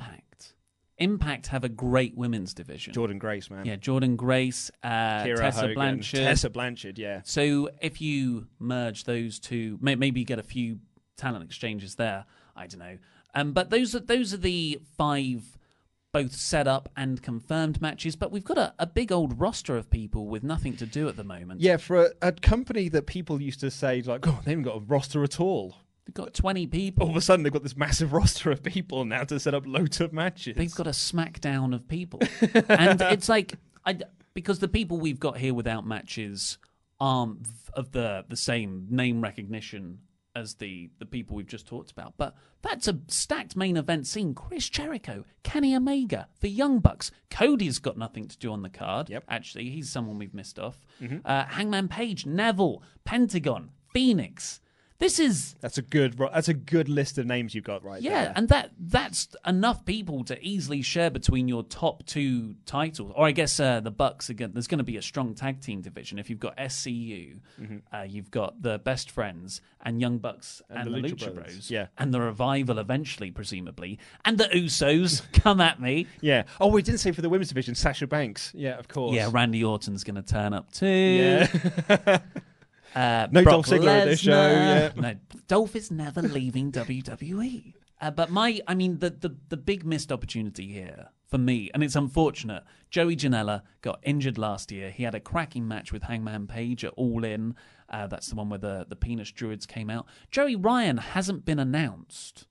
Impact have a great women's division. Jordan Grace, man. Yeah, Jordan Grace, Kira Tessa Hogan, Blanchard. Tessa Blanchard, yeah. So if you merge those two, maybe get a few talent exchanges there. I don't know. But those are the 5 both set up and confirmed matches. But we've got a big old roster of people with nothing to do at the moment. Yeah, for a company that people used to say like, oh, they haven't got a roster at all. They've got 20 people. All of a sudden, they've got this massive roster of people now to set up loads of matches. They've got a smackdown of people. And it's like, because the people we've got here without matches aren't of the same name recognition as the people we've just talked about. But that's a stacked main event scene. Chris Jericho, Kenny Omega, the Young Bucks. Cody's got nothing to do on the card. Yep. Actually, he's someone we've missed off. Hangman Page, Neville, Pentagon, Phoenix. That's a good list of names you've got right there. Yeah, and that's enough people to easily share between your top 2 titles. Or I guess the Bucks, again, there's going to be a strong tag team division. If you've got SCU, you've got the Best Friends and Young Bucks and the Lucha Bros. Yeah. And the Revival eventually, presumably. And the Usos, come at me. Yeah. Oh, we didn't say for the women's division, Sasha Banks. Yeah, of course. Yeah, Randy Orton's going to turn up too. Yeah. No Brock Dolph Ziggler at this show. Yeah. No, Dolph is never leaving WWE. But the big missed opportunity here for me, and it's unfortunate. Joey Janela got injured last year. He had a cracking match with Hangman Page at All In. That's the one where the penis druids came out. Joey Ryan hasn't been announced.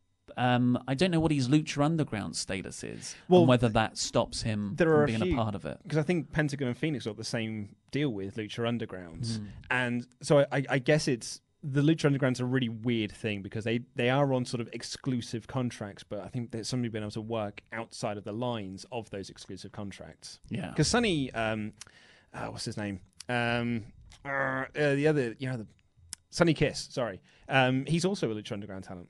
I don't know what his Lucha Underground status is, and whether that stops him from being a part of it. Because I think Pentagon and Phoenix got the same deal with Lucha Undergrounds. And so I guess the Lucha Underground's a really weird thing because they are on sort of exclusive contracts, but I think that somebody's been able to work outside of the lines of those exclusive contracts. Yeah. Because Sonny, what's his name? The Sonny Kiss, sorry. He's also a Lucha Underground talent.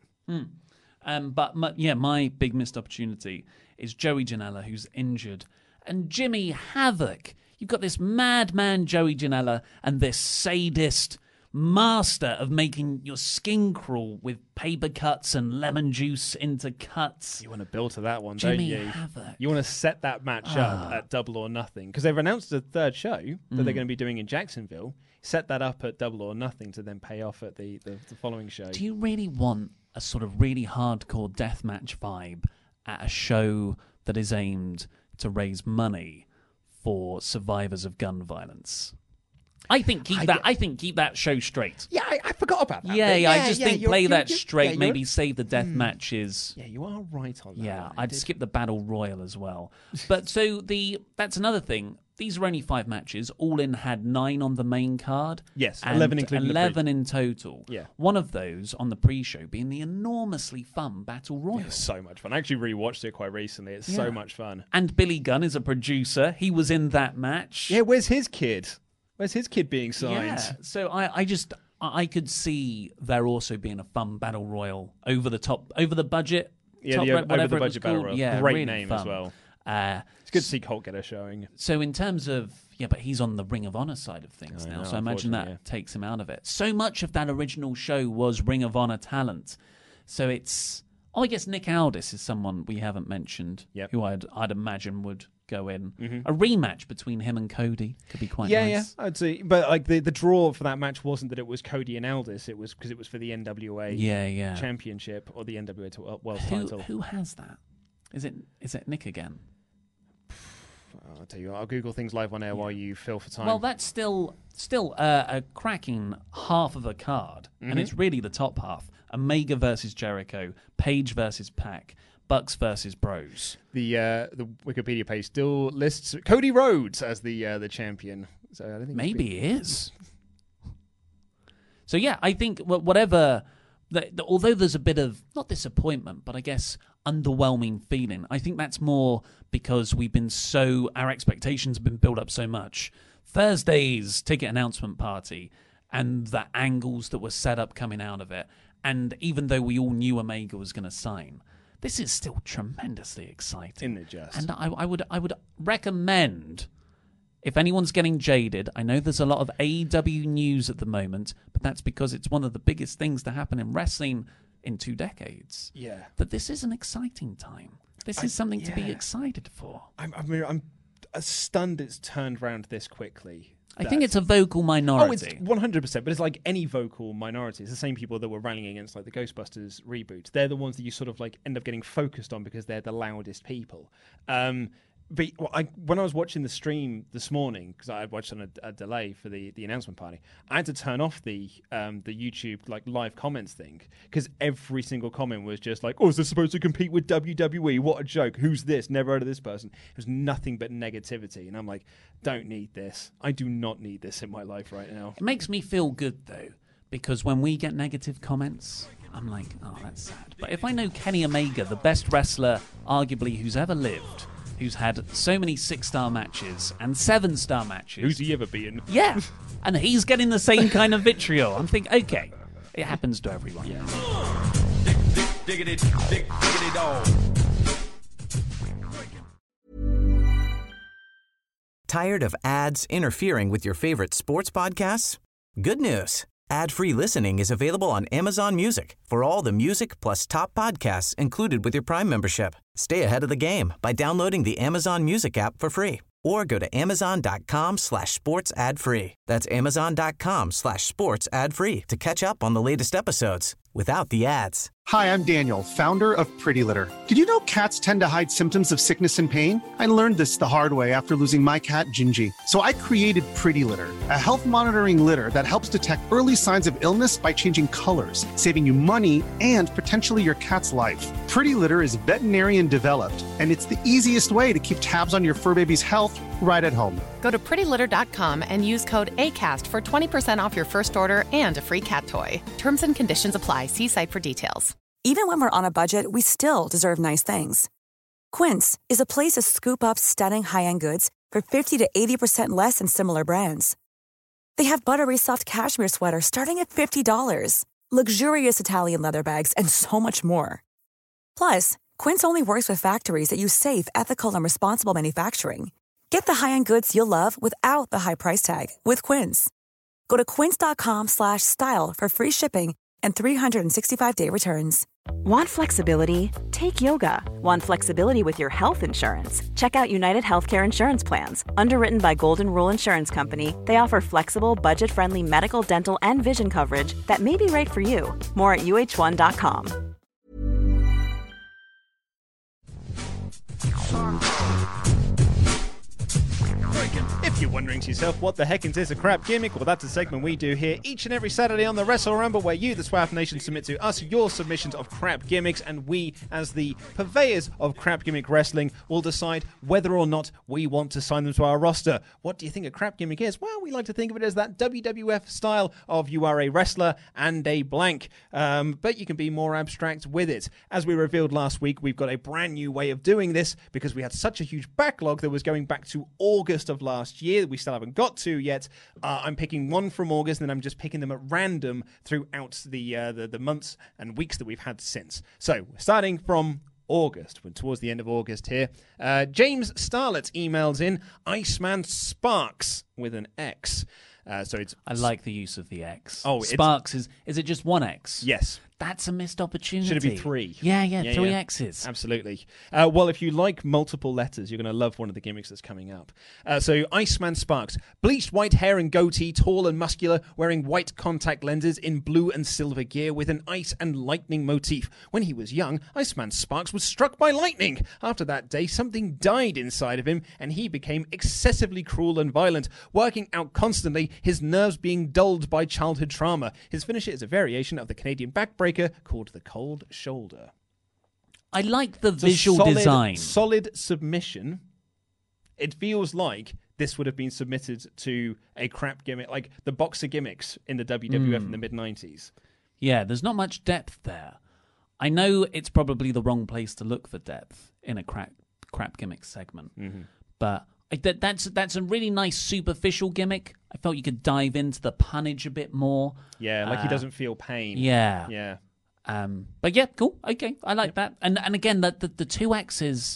But my big missed opportunity is Joey Janela, who's injured, and Jimmy Havoc. You've got this madman Joey Janela and this sadist master of making your skin crawl with paper cuts and lemon juice into cuts. You want to build to that one, Jimmy don't you? Havoc. You want to set that match up at Double or Nothing because they've announced a third show that they're going to be doing in Jacksonville. Set that up at Double or Nothing to then pay off at the following show. Do you really want a sort of really hardcore deathmatch vibe at a show that is aimed to raise money for survivors of gun violence? I think keep that show straight. Yeah, I forgot about that. I just think play that straight. Maybe save the death matches. Yeah, you are right on that. Yeah, I'd skip the battle royal as well. But that's another thing. These are only 5 matches. All In had 9 on the main card. Yes, and 11 including 11 in total. Yeah. One of those on the pre-show being the enormously fun battle royal. It's so much fun. I actually rewatched it quite recently. It's so much fun. And Billy Gunn is a producer. He was in that match. Yeah, where's his kid? Where's his kid being signed? Yeah. So I could see there also being a fun battle royal over the budget. Yeah, over the budget battle royal. Yeah, great really name fun. as well. It's good to see Colt get a showing. So in terms of but he's on the Ring of Honor side of things now. So I imagine that takes him out of it. So much of that original show was Ring of Honor talent. So it's I guess Nick Aldis is someone we haven't mentioned. Who I'd imagine would go in. A rematch between him and Cody could be quite nice. Yeah, I'd say. But like the draw for that match wasn't that it was Cody and Aldis. It was because it was for the NWA Championship or the NWA World Title. Who has that? Is it Nick again? I'll tell you, I'll Google things live on air while you fill for time. Well, that's still a cracking half of a card, and it's really the top half. Omega versus Jericho, Page versus Pac, Bucks versus Bros. The Wikipedia page still lists Cody Rhodes as the champion. So I don't think maybe he is. So yeah, I think whatever. Although there's a bit of not disappointment, but I guess underwhelming feeling. I think that's more because our expectations have been built up so much. Thursday's ticket announcement party, and the angles that were set up coming out of it. And even though we all knew Omega was going to sign, this is still tremendously exciting. Isn't it just? And I would recommend, if anyone's getting jaded, I know there's a lot of AEW news at the moment, but that's because it's one of the biggest things to happen in wrestling in 2 decades. Yeah. That this is an exciting time. This is something to be excited for. I'm stunned it's turned around this quickly. I think it's a vocal minority. Oh, it's 100%, but it's like any vocal minority. It's the same people that were rallying against like the Ghostbusters reboot. They're the ones that you sort of like end up getting focused on because they're the loudest people. But when I was watching the stream this morning, because I had watched on a delay for the announcement party, I had to turn off the YouTube like live comments thing because every single comment was just like, "Oh, is this supposed to compete with WWE? What a joke! Who's this? Never heard of this person." It was nothing but negativity, and I'm like, "Don't need this. I do not need this in my life right now." It makes me feel good though, because when we get negative comments, I'm like, "Oh, that's sad." But if I know Kenny Omega, the best wrestler arguably who's ever lived, who's had so many 6-star matches and 7-star matches. Who's he ever beaten? Yeah. And he's getting the same kind of vitriol. I'm thinking, okay, it happens to everyone. Yeah. Diggity dog. Tired of ads interfering with your favorite sports podcasts? Good news. Ad-free listening is available on Amazon Music for all the music plus top podcasts included with your Prime membership. Stay ahead of the game by downloading the Amazon Music app for free or go to amazon.com/sports ad free. That's amazon.com/sports ad free to catch up on the latest episodes without the ads. Hi, I'm Daniel, founder of Pretty Litter. Did you know cats tend to hide symptoms of sickness and pain? I learned this the hard way after losing my cat, Gingy. So I created Pretty Litter, a health monitoring litter that helps detect early signs of illness by changing colors, saving you money and potentially your cat's life. Pretty Litter is veterinarian developed, and it's the easiest way to keep tabs on your fur baby's health right at home. Go to prettylitter.com and use code ACAST for 20% off your first order and a free cat toy. Terms and conditions apply. See site for details. Even when we're on a budget, we still deserve nice things. Quince is a place to scoop up stunning high-end goods for 50 to 80% less than similar brands. They have buttery soft cashmere sweaters starting at $50, luxurious Italian leather bags, and so much more. Plus, Quince only works with factories that use safe, ethical, and responsible manufacturing. Get the high-end goods you'll love without the high price tag with Quince. Go to quince.com/style for free shipping and 365-day returns. Want flexibility? Take yoga. Want flexibility with your health insurance? Check out United Healthcare Insurance Plans. Underwritten by Golden Rule Insurance Company, they offer flexible, budget-friendly medical, dental, and vision coverage that may be right for you. More at uh1.com. If you're wondering to yourself, what the heck is a crap gimmick? Well, that's a segment we do here each and every Saturday on the Wrestle Rumble, where you, the SWAF Nation, submit to us your submissions of crap gimmicks, and we, as the purveyors of crap gimmick wrestling, will decide whether or not we want to sign them to our roster. What do you think a crap gimmick is? Well, we like to think of it as that WWF style of you are a wrestler and a blank, but you can be more abstract with it. As we revealed last week, we've got a brand new way of doing this because we had such a huge backlog that was going back to August of last year that we still haven't got to yet. I'm picking one from August, and then I'm just picking them at random throughout the months and weeks that we've had since. So, starting from August, towards the end of August here, James Starlett emails in Iceman Sparks with an X. So it's. I like the use of the X. Oh, Sparks is it just one X? Yes. That's a missed opportunity. Should it be 3? Yeah, 3 X's. Absolutely. Well, if you like multiple letters, you're going to love one of the gimmicks that's coming up. So, Iceman Sparks. Bleached white hair and goatee, tall and muscular, wearing white contact lenses in blue and silver gear with an ice and lightning motif. When he was young, Iceman Sparks was struck by lightning. After that day, something died inside of him, and he became excessively cruel and violent, working out constantly, his nerves being dulled by childhood trauma. His finisher is a variation of the Canadian backbreaker called the Cold Shoulder. I like the visual design. Solid submission. It feels like this would have been submitted to a crap gimmick, like the boxer gimmicks in the WWF in the mid-90s. Yeah, there's not much depth there. I know it's probably the wrong place to look for depth in a crap gimmick segment, but That's a really nice superficial gimmick. I felt you could dive into the punnage a bit more. Yeah, like he doesn't feel pain. Yeah. Yeah. But yeah, cool. Okay, I like that. And again, the 2X is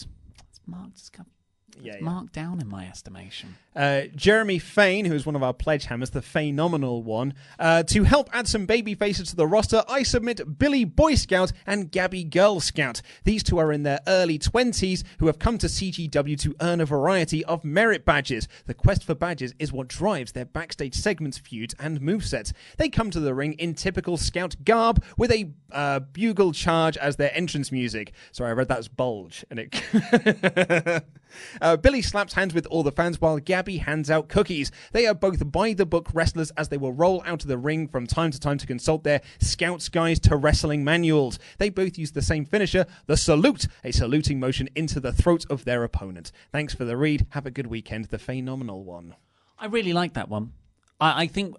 marked down in my estimation. Jeremy Fain, who is one of our pledge hammers, the phenomenal one. To help add some baby faces to the roster, I submit Billy Boy Scout and Gabby Girl Scout. These two are in their early 20s who have come to CGW to earn a variety of merit badges. The quest for badges is what drives their backstage segments, feuds, and movesets. They come to the ring in typical Scout garb with a bugle charge as their entrance music. Sorry, I read that as bulge. And it Billy slaps hands with all the fans while Gabby hands out cookies. They are both by-the-book wrestlers as they will roll out of the ring from time to time to consult their Scouts Guides to Wrestling manuals. They both use the same finisher, the salute, a saluting motion into the throat of their opponent. Thanks for the read. Have a good weekend. The phenomenal one. I really like that one. I think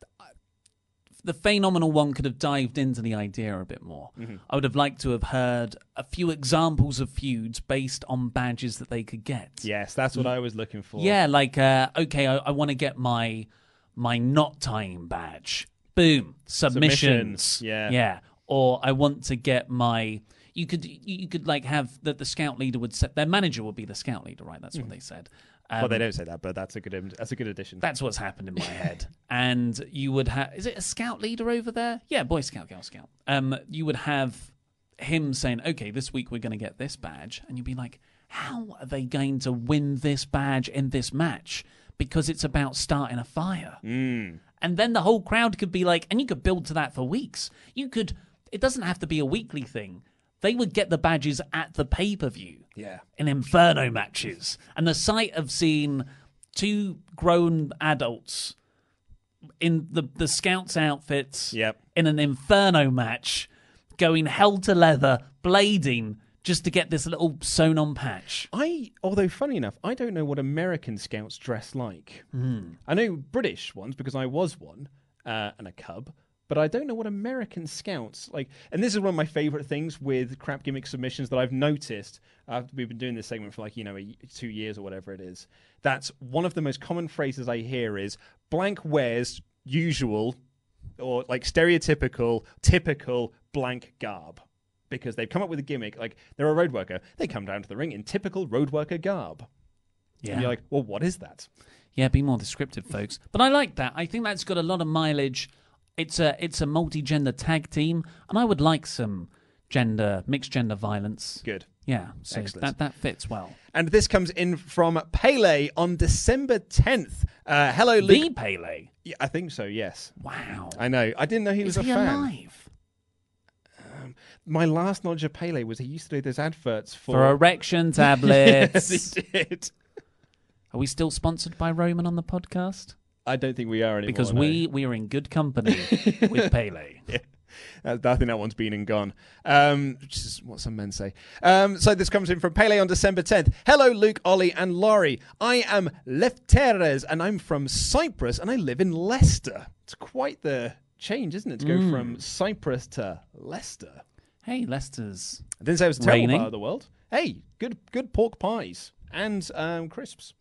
the phenomenal one could have dived into the idea a bit more. Mm-hmm. I would have liked to have heard a few examples of feuds based on badges that they could get. Yes, that's what I was looking for. Yeah, like, okay, I want to get my knot tying badge. Boom. Submissions. Yeah. Or I want to get my... You could like have that the scout leader would set... Their manager would be the scout leader, right? That's what they said. Well, they don't say that, but that's a good addition. That's what's happened in my head. And you would have... Is it a scout leader over there? Yeah, Boy Scout, Girl Scout. You would have him saying, okay, this week we're going to get this badge. And you'd be like, how are they going to win this badge in this match? Because it's about starting a fire. Mm. And then the whole crowd could be like... And you could build to that for weeks. You could... It doesn't have to be a weekly thing. They would get the badges at the pay-per-view. Yeah. In Inferno matches. And the sight of seeing two grown adults in the Scouts outfits in an Inferno match going hell to leather, blading, just to get this little sewn-on patch. Although, funny enough, I don't know what American Scouts dress like. I know British ones because I was one and a cub. But I don't know what American Scouts like. And this is one of my favorite things with crap gimmick submissions that I've noticed after we've been doing this segment for 2 years or whatever it is. That's one of the most common phrases I hear is blank wears usual or like stereotypical, typical blank garb. Because they've come up with a gimmick, like they're a road worker. They come down to the ring in typical road worker garb. Yeah. And you're like, well, what is that? Yeah, be more descriptive, folks. But I like that. I think that's got a lot of mileage. It's a multi-gender tag team, and I would like some mixed gender violence. Good. Yeah, so excellent. That fits well. And this comes in from Pele on December 10th. Hello, Luke. The Pele? Yeah, I think so, yes. Wow. I know. I didn't know he was a fan. Alive? My last knowledge of Pele was he used to do those adverts for erection tablets. Yes, he did. Are we still sponsored by Roman on the podcast? I don't think we are anymore. Because we are in good company with Pele. Yeah. I think that one's been and gone, which is what some men say. So this comes in from Pele on December 10th. Hello, Luke, Ollie, and Laurie. I am Lefteres, and I'm from Cyprus, and I live in Leicester. It's quite the change, isn't it, to go from Cyprus to Leicester? Hey, Leicester's I didn't say it was a terrible part of the world. Hey, good pork pies and crisps.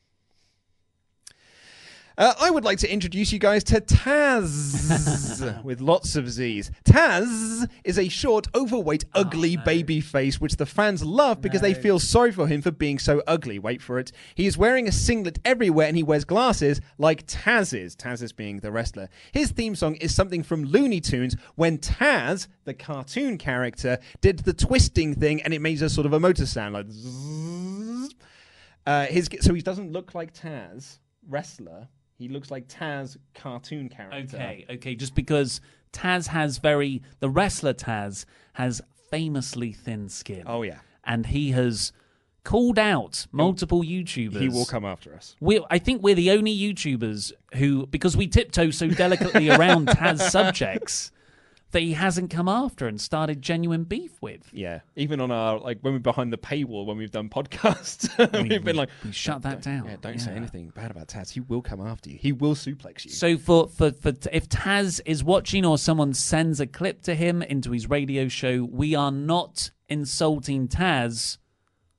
I would like to introduce you guys to Taz, with lots of Z's. Taz is a short, overweight, ugly baby face, which the fans love because they feel sorry for him for being so ugly. Wait for it. He is wearing a singlet everywhere, and he wears glasses like Taz is. Taz is being the wrestler. His theme song is something from Looney Tunes when Taz, the cartoon character, did the twisting thing, and it made a sort of a motor sound like zzz. So he doesn't look like Taz, wrestler. He looks like Taz, cartoon character. Okay. Just because the wrestler Taz has famously thin skin. Oh, yeah. And he has called out multiple YouTubers. He will come after us. I think we're the only YouTubers who, because we tiptoe so delicately around Taz subjects, that he hasn't come after and started genuine beef with. Yeah. Even on our, when we're behind the paywall, when we've done podcasts, we've been like... We shut that down. Yeah, don't say anything bad about Taz. He will come after you. He will suplex you. So if Taz is watching or someone sends a clip to him into his radio show, we are not insulting Taz.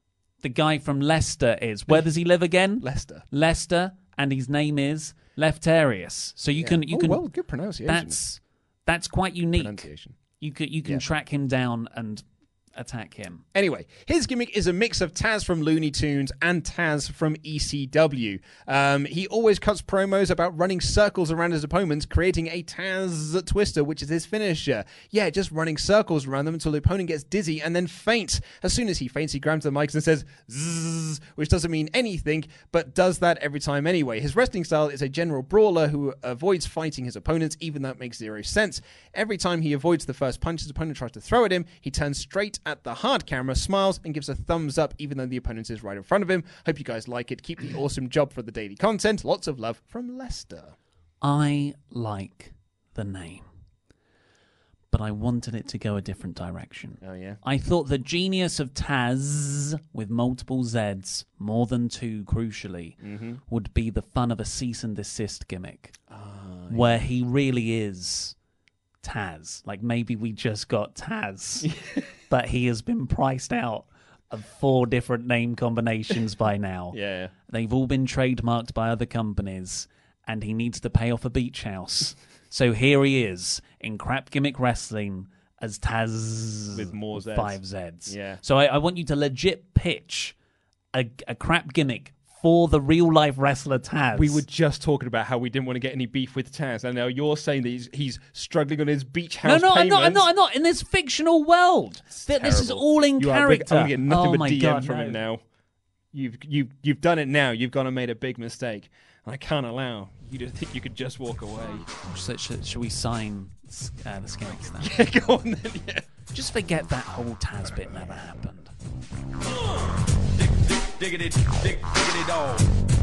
the guy from Leicester is. Where does he live again? Leicester, and his name is Leftarius. So you can well, good pronunciation. That's quite unique. Pronunciation. You can track him down and attack him. Anyway, his gimmick is a mix of Taz from Looney Tunes and Taz from ECW. He always cuts promos about running circles around his opponents, creating a Taz twister, which is his finisher. Yeah, just running circles around them until the opponent gets dizzy and then faints. As soon as he faints, he grabs the mics and says zzz, which doesn't mean anything, but does that every time anyway. His wrestling style is a general brawler who avoids fighting his opponents, even though it makes zero sense. Every time he avoids the first punch his opponent tries to throw at him, he turns straight at the hard camera, smiles, and gives a thumbs up even though the opponent is right in front of him. Hope you guys like it. Keep the awesome job for the daily content. Lots of love from Leicester. I like the name, but I wanted it to go a different direction. Oh, yeah? I thought the genius of Taz, with multiple Zs, more than two, crucially, would be the fun of a cease and desist gimmick, where he really is Taz. Like, maybe we just got Taz, but he has been priced out of 4 different name combinations by now. Yeah. They've all been trademarked by other companies, and he needs to pay off a beach house. So here he is in Crap Gimmick Wrestling as Taz with more Zs. 5 Zs. Yeah. So I want you to legit pitch a crap gimmick for the real-life wrestler Taz. We were just talking about how we didn't want to get any beef with Taz, and now you're saying that he's struggling on his beach house payments. I'm not. In this fictional world. This is all in character. I'm getting nothing but DMs God, from him now. You've done it now. You've gone and made a big mistake. I can't allow you to think you could just walk away. Should we sign the Skinks now? Yeah, go on then, yeah. Just forget that whole Taz bit never happened. Diggity dog.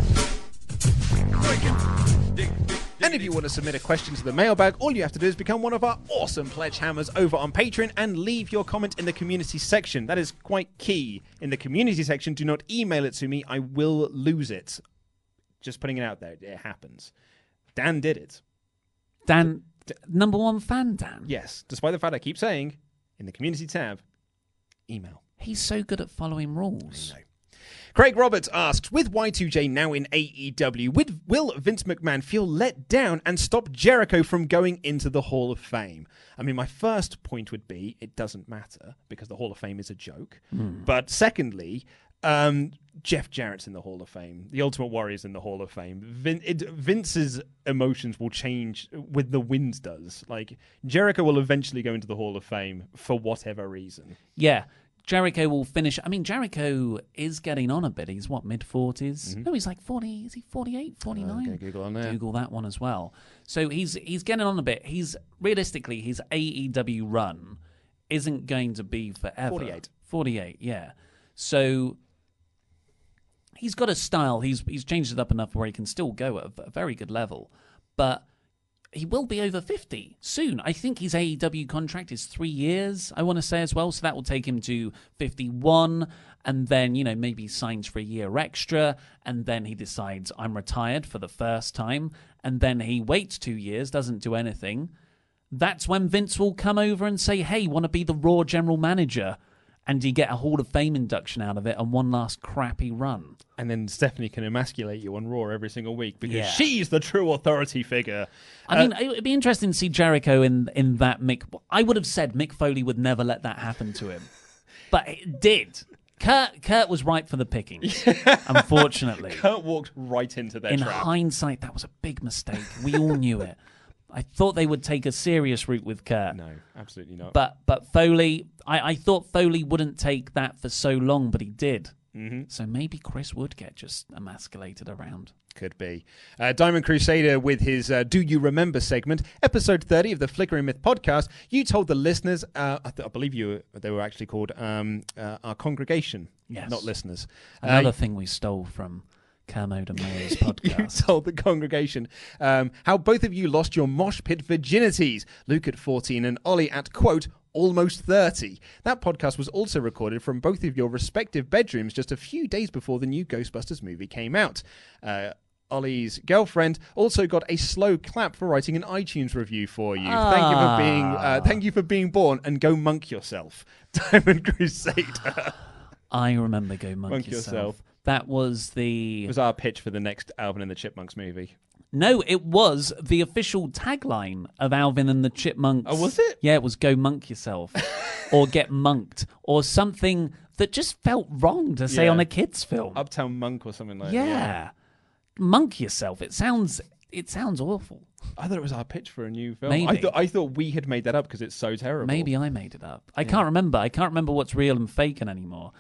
And if you want to submit a question to the mailbag, all you have to do is become one of our awesome pledge hammers over on Patreon and leave your comment in the community section. That is quite key. In the community section, do not email it to me. I will lose it. Just putting it out there. It happens. Dan did it. Dan, number one fan, Dan. Yes, despite the fact I keep saying, in the community tab, email. He's so good at following rules. I know. Craig Roberts asks, with Y2J now in AEW, will Vince McMahon feel let down and stop Jericho from going into the Hall of Fame? I mean, my first point would be it doesn't matter because the Hall of Fame is a joke. But secondly, Jeff Jarrett's in the Hall of Fame. The Ultimate Warrior's in the Hall of Fame. Vince's emotions will change with the wind does. Like, Jericho will eventually go into the Hall of Fame for whatever reason. Yeah. Jericho will finish. I mean, Jericho is getting on a bit. He's what, mid-40s? No, he's like 40. Is he 48, 49? Okay, Google on there. Google that one as well. So he's getting on a bit. Realistically, his AEW run isn't going to be forever. 48, yeah. So he's got a style. He's changed it up enough where he can still go at a very good level. But he will be over 50 soon. I think his AEW contract is 3 years, I want to say as well. So that will take him to 51. And then, maybe signs for a year extra. And then he decides, I'm retired for the first time. And then he waits 2 years, doesn't do anything. That's when Vince will come over and say, hey, want to be the Raw general manager? And you get a Hall of Fame induction out of it and one last crappy run. And then Stephanie can emasculate you on Raw every single week because she's the true authority figure. I mean, it would be interesting to see Jericho in that Mick. I would have said Mick Foley would never let that happen to him. But it did. Kurt was ripe for the picking, unfortunately. Kurt walked right into their trap. In hindsight, that was a big mistake. We all knew it. I thought they would take a serious route with Kurt. No, absolutely not. But Foley, I thought Foley wouldn't take that for so long, but he did. Mm-hmm. So maybe Chris would get just emasculated around. Could be. Diamond Crusader with his Do You Remember segment, episode 30 of the Flickering Myth podcast. You told the listeners, I believe they were actually called our congregation, not listeners. Another thing we stole from Kermode and Mayo's podcast. You told the congregation how both of you lost your mosh pit virginities. Luke at 14 and Ollie at, quote, almost 30. That podcast was also recorded from both of your respective bedrooms just a few days before the new Ghostbusters movie came out. Ollie's girlfriend also got a slow clap for writing an iTunes review for you. Thank you for being born, and go monk yourself. Diamond Crusader. I remember Go Monk, Monk Yourself. Yourself. That was It was our pitch for the next Alvin and the Chipmunks movie. No, it was the official tagline of Alvin and the Chipmunks. Oh, was it? Yeah, it was Go Monk Yourself or Get Monked or something that just felt wrong to say on a kids' film. Uptown Monk or something like that. Yeah. Monk Yourself. It sounds awful. I thought it was our pitch for a new film. Maybe. I thought we had made that up because it's so terrible. Maybe I made it up. I can't remember. I can't remember what's real and fake anymore.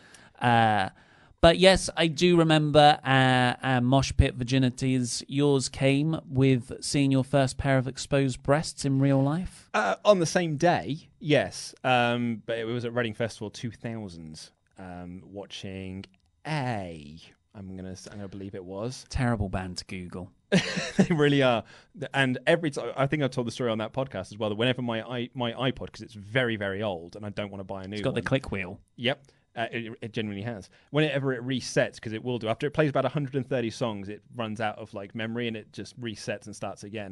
But yes, I do remember mosh pit virginities. Yours came with seeing your first pair of exposed breasts in real life? On the same day, yes. But it was at Reading Festival 2000, watching I'm gonna believe it was. Terrible band to Google. They really are. And every time, I think I told the story on that podcast as well, that whenever my iPod, because it's very, very old and I don't want to buy a new one. It's got the click wheel. Yep. It genuinely has. Whenever it resets, because it will do, after it plays about 130 songs, it runs out of memory and it just resets and starts again.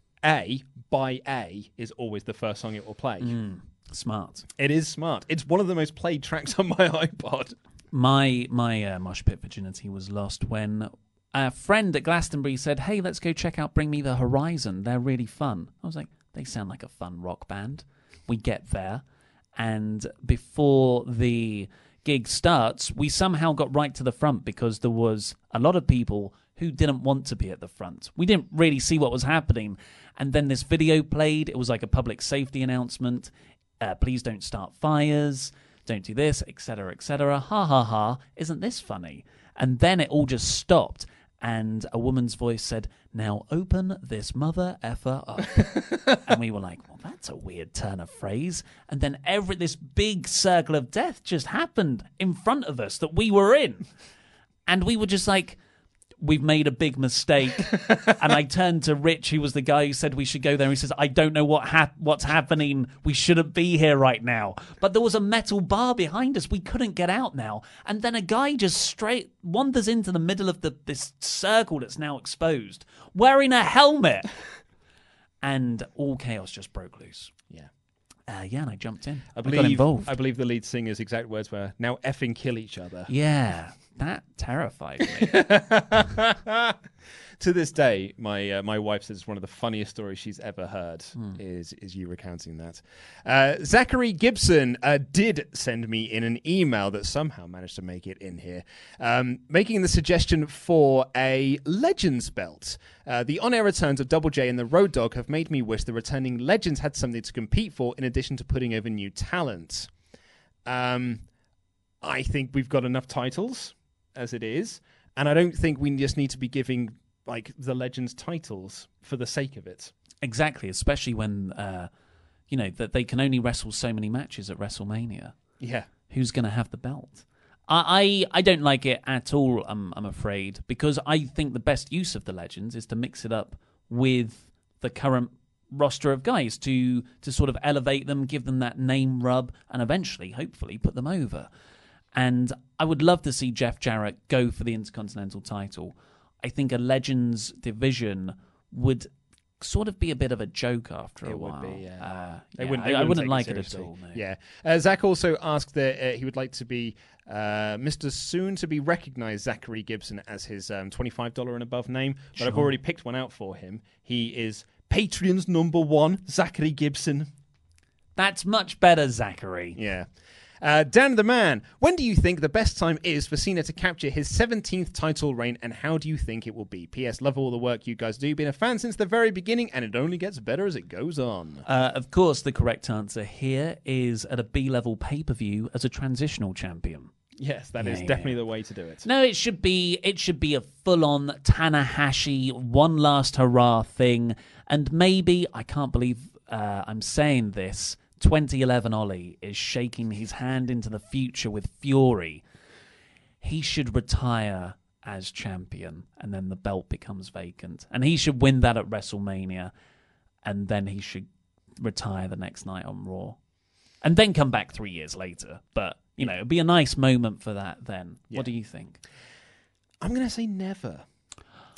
By A is always the first song it will play. Smart. It is smart. It's one of the most played tracks on my iPod. My mosh pit virginity was lost when a friend at Glastonbury said, "Hey, let's go check out Bring Me the Horizon. They're really fun." I was like, they sound like a fun rock band. We get there, and before the gig starts, we somehow got right to the front because there was a lot of people who didn't want to be at the front. We didn't really see what was happening. And then this video played. It was like a public safety announcement. Please don't start fires. Don't do this, etc., etc. Ha, ha, ha. Isn't this funny? And then it all just stopped. And a woman's voice said, "Now open this mother effer up." And we were like, well, that's a weird turn of phrase. And then this big circle of death just happened in front of us that we were in. And we were just like, we've made a big mistake. And I turned to Rich, who was the guy who said we should go there. And he says, I don't know what's happening. We shouldn't be here right now. But there was a metal bar behind us. We couldn't get out now. And then a guy just straight wanders into the middle of this circle that's now exposed, wearing a helmet. And all chaos just broke loose. Yeah. And I jumped in. I got involved. I believe the lead singer's exact words were, "Now effing kill each other." Yeah, that terrified me. To this day, my wife says one of the funniest stories she's ever heard is you recounting that. Zachary Gibson did send me in an email that somehow managed to make it in here, making the suggestion for a Legends belt. The on-air returns of Double J and the Road Dogg have made me wish the returning Legends had something to compete for in addition to putting over new talent. I think we've got enough titles as it is, and I don't think we just need to be giving the Legends titles for the sake of it. Exactly, especially when that they can only wrestle so many matches at WrestleMania. Yeah, who's going to have the belt? I don't like it at all. I'm afraid, because I think the best use of the Legends is to mix it up with the current roster of guys to sort of elevate them, give them that name rub, and eventually, hopefully, put them over. And I would love to see Jeff Jarrett go for the Intercontinental title. I think a Legends division would sort of be a bit of a joke after a while. It would be, yeah. I wouldn't like it at all. No. Yeah. Zach also asked that he would like to be Mr. Soon to be recognized Zachary Gibson as his $25 and above name, but Sure. I've already picked one out for him. He is Patreon's #1, Zachary Gibson. That's much better, Zachary. Yeah. Dan the Man, when do you think the best time is for Cena to capture his 17th title reign, and how do you think it will be? P.S. Love all the work you guys do. Been a fan since the very beginning, and it only gets better as it goes on. Of course, the correct answer here is at a B-level pay-per-view as a transitional champion. Yes, that is definitely the way to do it. No, it should be a full-on Tanahashi one last hurrah thing, and maybe, I can't believe I'm saying this, 2011 Ollie is shaking his hand into the future with fury. He should retire as champion, and then the belt becomes vacant. And he should win that at WrestleMania, and then he should retire the next night on Raw. And then come back 3 years later. But, it'd be a nice moment for that then. Yeah. What do you think? I'm going to say never.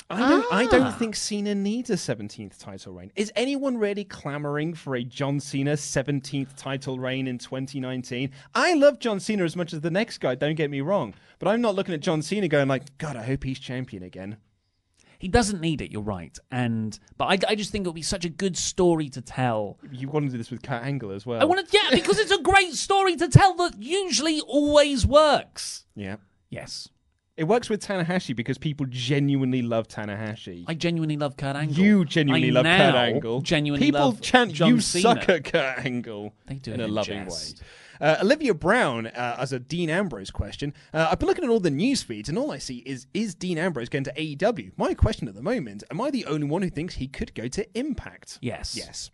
I don't think Cena needs a 17th title reign. Is anyone really clamoring for a John Cena 17th title reign in 2019? I love John Cena as much as the next guy, don't get me wrong. But I'm not looking at John Cena going like, God, I hope he's champion again. He doesn't need it, you're right. But I just think it would be such a good story to tell. You want to do this with Kurt Angle as well. I want to, because it's a great story to tell that usually always works. Yeah. Yes. It works with Tanahashi because people genuinely love Tanahashi. I genuinely love Kurt Angle. You genuinely love Kurt Angle. Genuinely people love chant, John "You Cena. suck at Kurt Angle." They do in it a loving jest. way. Olivia Brown as a Dean Ambrose question. I've been looking at all the news feeds, and all I see is Dean Ambrose going to AEW? My question at the moment: am I the only one who thinks he could go to Impact? Yes. Yes.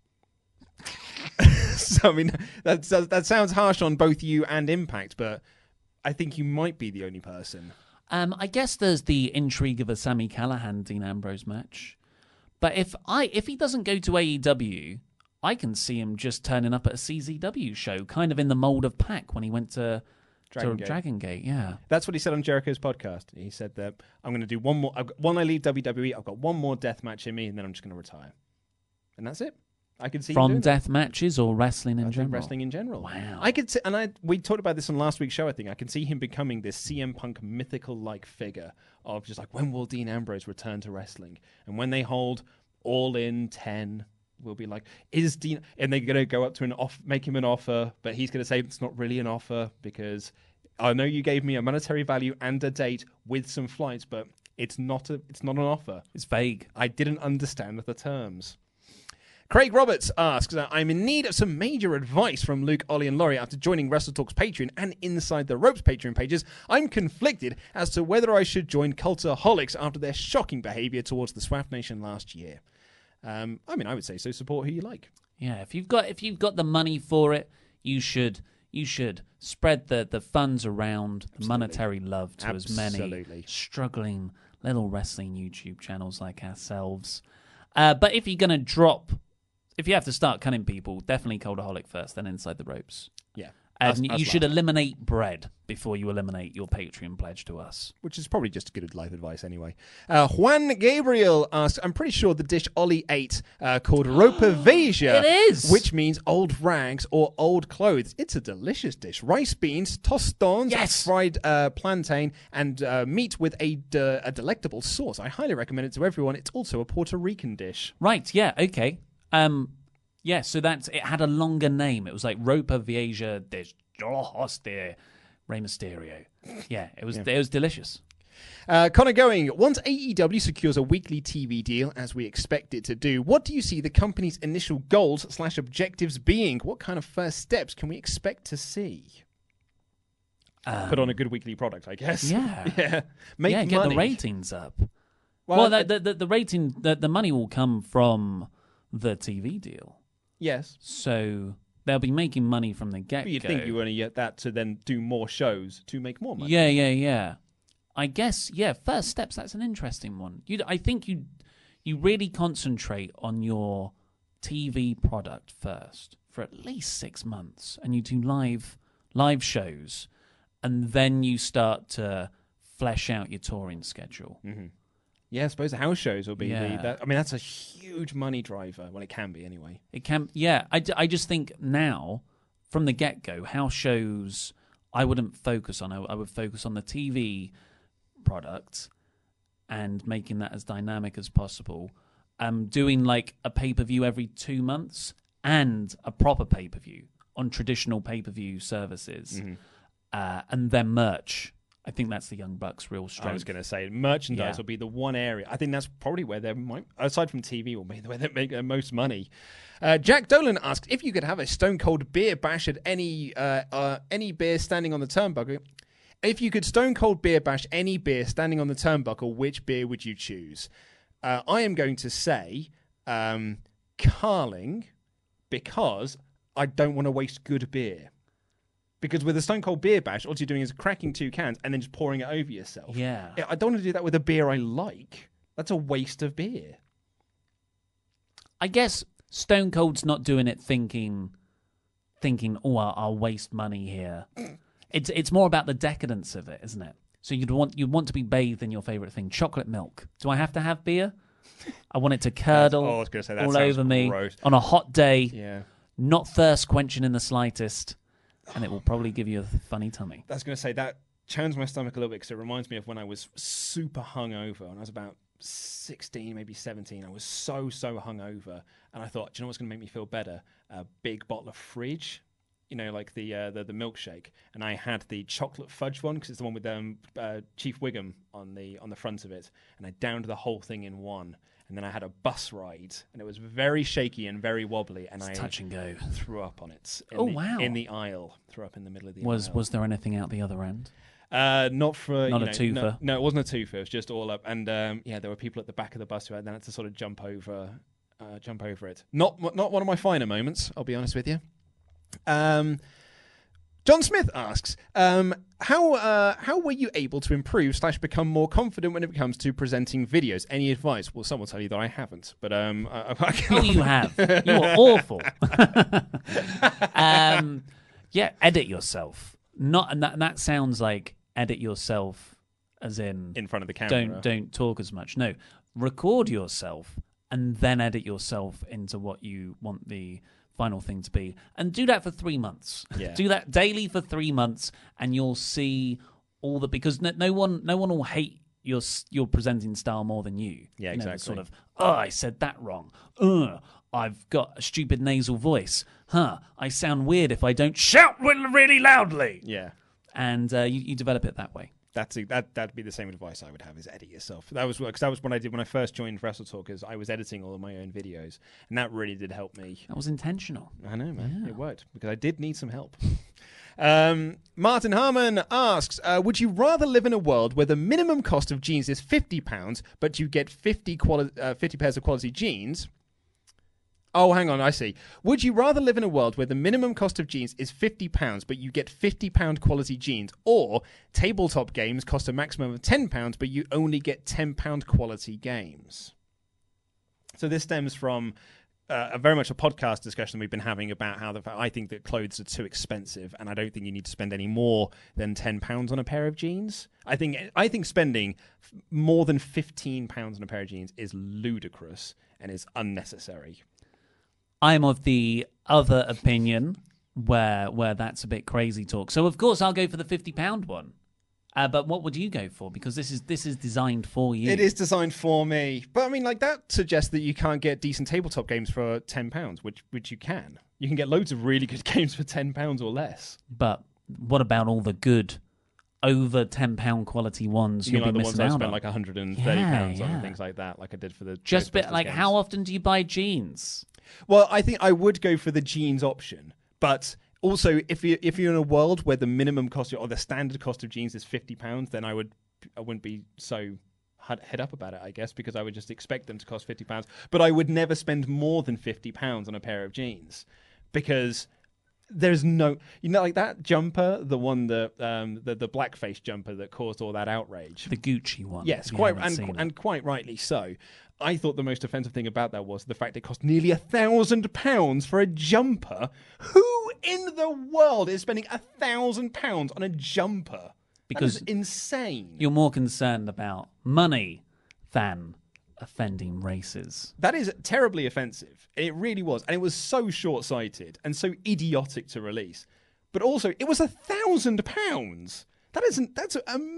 So I mean, that sounds harsh on both you and Impact, but I think you might be the only person. I guess there's the intrigue of a Sami Callihan Dean Ambrose match, but if he doesn't go to AEW, I can see him just turning up at a CZW show, kind of in the mold of Pac when he went to Dragon Gate. Yeah, that's what he said on Jericho's podcast. He said that I'm going to do one more. When I leave WWE, I've got one more death match in me, and then I'm just going to retire, and that's it. I could see from death matches or wrestling in general. Wrestling in general. Wow. I could see, and we talked about this on last week's show. I think I can see him becoming this CM Punk mythical-like figure of just like, when will Dean Ambrose return to wrestling? And when they hold All In 10, we'll be like, is Dean? And they're going to go up to make him an offer, but he's going to say it's not really an offer because I know you gave me a monetary value and a date with some flights, but it's not an offer. It's vague. I didn't understand the terms. Craig Roberts asks, I'm in need of some major advice from Luke, Ollie, and Laurie after joining WrestleTalk's Patreon and Inside the Ropes Patreon pages. I'm conflicted as to whether I should join Cultaholics after their shocking behavior towards the SWAF Nation last year. I mean, I would say so. Support who you like. Yeah, if you've got the money for it, you should spread the funds around, the monetary love to as many struggling little wrestling YouTube channels like ourselves. But if you're going to drop... If you have to start cutting people, definitely Cultaholic first, then Inside the Ropes. Yeah. And you should eliminate bread before you eliminate your Patreon pledge to us. Which is probably just good life advice anyway. Juan Gabriel asks, I'm pretty sure the dish Ollie ate called ropaveja. It is! Which means old rags or old clothes. It's a delicious dish. Rice beans, tostones, fried plantain, and meat with a delectable sauce. I highly recommend it to everyone. It's also a Puerto Rican dish. Right, yeah, okay. Yeah, so it had a longer name. It was like Ropa Vieja de Rey Mysterio. Yeah, it was delicious. Connor Going, once AEW secures a weekly TV deal, as we expect it to do, what do you see the company's initial goals / objectives being? What kind of first steps can we expect to see? Put on a good weekly product, I guess. Yeah. Yeah. Make get money. the ratings up. Well, the rating, the money will come from the TV deal. Yes. So they'll be making money from the get-go. But you'd think you only get that to then do more shows to make more money. Yeah. I guess, first steps, that's an interesting one. I think you really concentrate on your TV product first for at least 6 months, and you do live shows, and then you start to flesh out your touring schedule. Mm-hmm. Yeah, I suppose the house shows will be that's a huge money driver. Well, it can be anyway. It can, yeah. I just think now, from the get-go, house shows I wouldn't focus on. I would focus on the TV product and making that as dynamic as possible. Doing like a pay-per-view every 2 months and a proper pay-per-view on traditional pay-per-view services. Mm-hmm. And then merch. I think that's the Young Bucks' real strength. I was going to say, merchandise will be the one area. I think that's probably where they might, aside from TV, will be where they make the most money. Jack Dolan asks, if you could have a Stone Cold beer bash at any beer standing on the turnbuckle, if you could Stone Cold beer bash any beer standing on the turnbuckle, which beer would you choose? I am going to say Carling, because I don't want to waste good beer. Because with a Stone Cold beer bash, all you're doing is cracking 2 cans and then just pouring it over yourself. Yeah. I don't want to do that with a beer I like. That's a waste of beer. I guess Stone Cold's not doing it thinking, oh, I'll waste money here. It's more about the decadence of it, isn't it? So you'd want to be bathed in your favourite thing, chocolate milk. Do I have to have beer? I want it to curdle I was gonna say, that all sounds over me gross. on a hot day. Yeah. Not thirst quenching in the slightest, and it will probably give you a funny tummy. I was going to say that churns my stomach a little bit because it reminds me of when I was super hungover, and I was about 16, maybe 17. I was so hungover, and I thought, do you know what's going to make me feel better? A big bottle of Fridge, like the milkshake. And I had the chocolate fudge one because it's the one with Chief Wiggum on the front of it, and I downed the whole thing in one. And then I had a bus ride, and it was very shaky and very wobbly, and I touch and go. Threw up on it. Wow! In the aisle, threw up in the middle of the aisle. Was there anything out the other end? Not for not a twofer. No, it wasn't a twofer. It was just all up, and there were people at the back of the bus who then had to sort of jump over it. Not one of my finer moments, I'll be honest with you. John Smith asks, how were you able to improve / become more confident when it comes to presenting videos? Any advice? Well, some will tell you that I haven't, but you have. You are awful. Edit yourself. And that sounds like edit yourself as in front of the camera. Don't talk as much. No, record yourself and then edit yourself into what you want the final thing to be, and do that for 3 months. Yeah. Do that daily for 3 months, and you'll see all the because no one will hate your presenting style more than you. Yeah, exactly. Sort of, I said that wrong. I've got a stupid nasal voice. I sound weird if I don't shout really loudly. Yeah, and you develop it that way. That'd be the same advice I would have: is edit yourself. That was what I did when I first joined Wrestle Talkers. I was editing all of my own videos, and that really did help me. That was intentional. I know, man. Yeah. It worked because I did need some help. Martin Harmon asks, would you rather live in a world where the minimum cost of jeans is £50, but you get 50 pairs of quality jeans? Oh, hang on, I see. Would you rather live in a world where the minimum cost of jeans is £50, but you get £50 quality jeans, or tabletop games cost a maximum of £10, but you only get £10 quality games? So this stems from very much a podcast discussion we've been having about how I think that clothes are too expensive, and I don't think you need to spend any more than £10 on a pair of jeans. I think spending more than £15 on a pair of jeans is ludicrous and is unnecessary. I'm of the other opinion where that's a bit crazy talk. So of course I'll go for the £50 one. But what would you go for? Because this is designed for you. It is designed for me. But I mean, that suggests that you can't get decent tabletop games for £10, which you can. You can get loads of really good games for £10 or less. But what about all the good over £10 quality ones? You you'll mean be like the missing ones I out spent on? like £130 on and things like that, like I did for the just bit like games. How often do you buy jeans? Well, I think I would go for the jeans option, but also if you're in a world where the minimum cost or the standard cost of jeans is £50, then I wouldn't be so head up about it, I guess, because I would just expect them to cost £50. But I would never spend more than £50 on a pair of jeans, because there's no, like that jumper, the one that the blackface jumper that caused all that outrage, the Gucci one. Yes, quite rightly so. I thought the most offensive thing about that was the fact it cost nearly £1,000 for a jumper. Who in the world is spending £1,000 on a jumper? Because that is insane. You're more concerned about money than offending races. That is terribly offensive. It really was. And it was so short-sighted and so idiotic to release. But also, it was £1,000. That's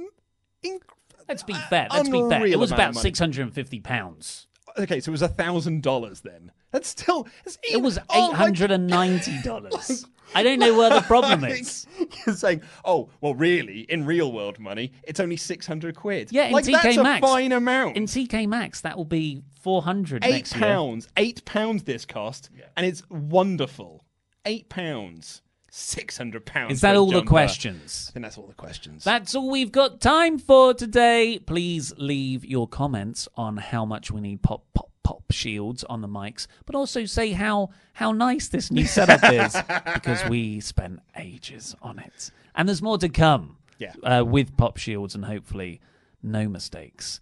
Let's be fair. It was about £650. Okay, so it was $1,000 then. That's still... It was $890. I don't know where the problem is. You're saying, oh, well, really, in real world money, it's only £600. Yeah, in TK that's Maxx. A fine amount. In TK Maxx, that will be $400 next year. £8 this cost, and it's wonderful. £8. £600. Is that all the questions? I think that's all the questions. That's all we've got time for today. Please leave your comments on how much we need pop shields on the mics, but also say how nice this new setup is, because we spent ages on it. And there's more to come with pop shields and hopefully no mistakes.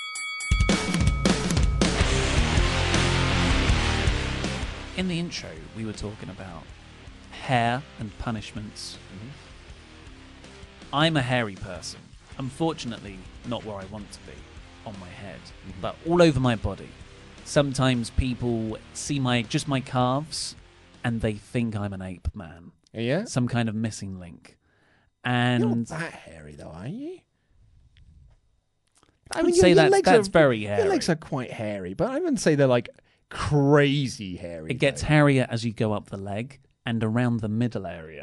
In the intro, we were talking about hair and punishments. I'm a hairy person. unfortunately, not where I want to be, on my head, but all over my body. Sometimes people see my calves, and they think I'm an ape man. Yeah? Some kind of missing link. And You're not that hairy, though, are you? I would say that's very hairy. Your legs are quite hairy, but I wouldn't say they're like crazy hairy. It gets hairier as you go up the leg and around the middle area.